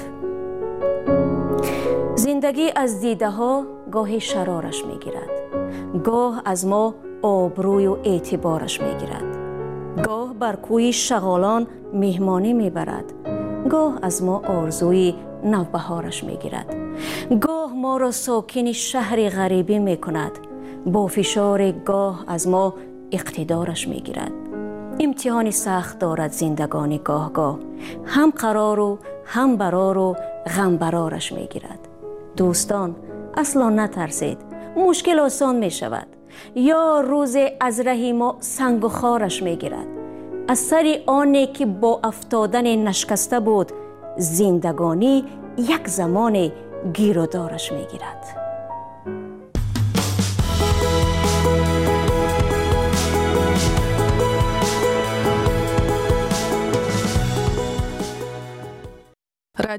زندگی از دیده ها گاهی شرارش میگیرد، گاه از ما آبروی و اعتبارش میگیرد، گاه بر کوی شغالان مهمانی میبرد، گاه از ما آرزوی نوبهارش میگیرد، گاه ما را ساکن شهر غریبی میکند، با فشار گاه از ما اقتدارش میگیرد. امتحان سخت دارد زندگانی گاه گاه، هم قرار و هم برار و غم برارش میگیرد. دوستان اصلا نترسید، مشکل آسان می شود، یا روز از ره ما سنگ و خارش می گیرد. از سر آنی که با افتادن نشکسته بود، زندگانی یک زمان گیرودارش می گیرد.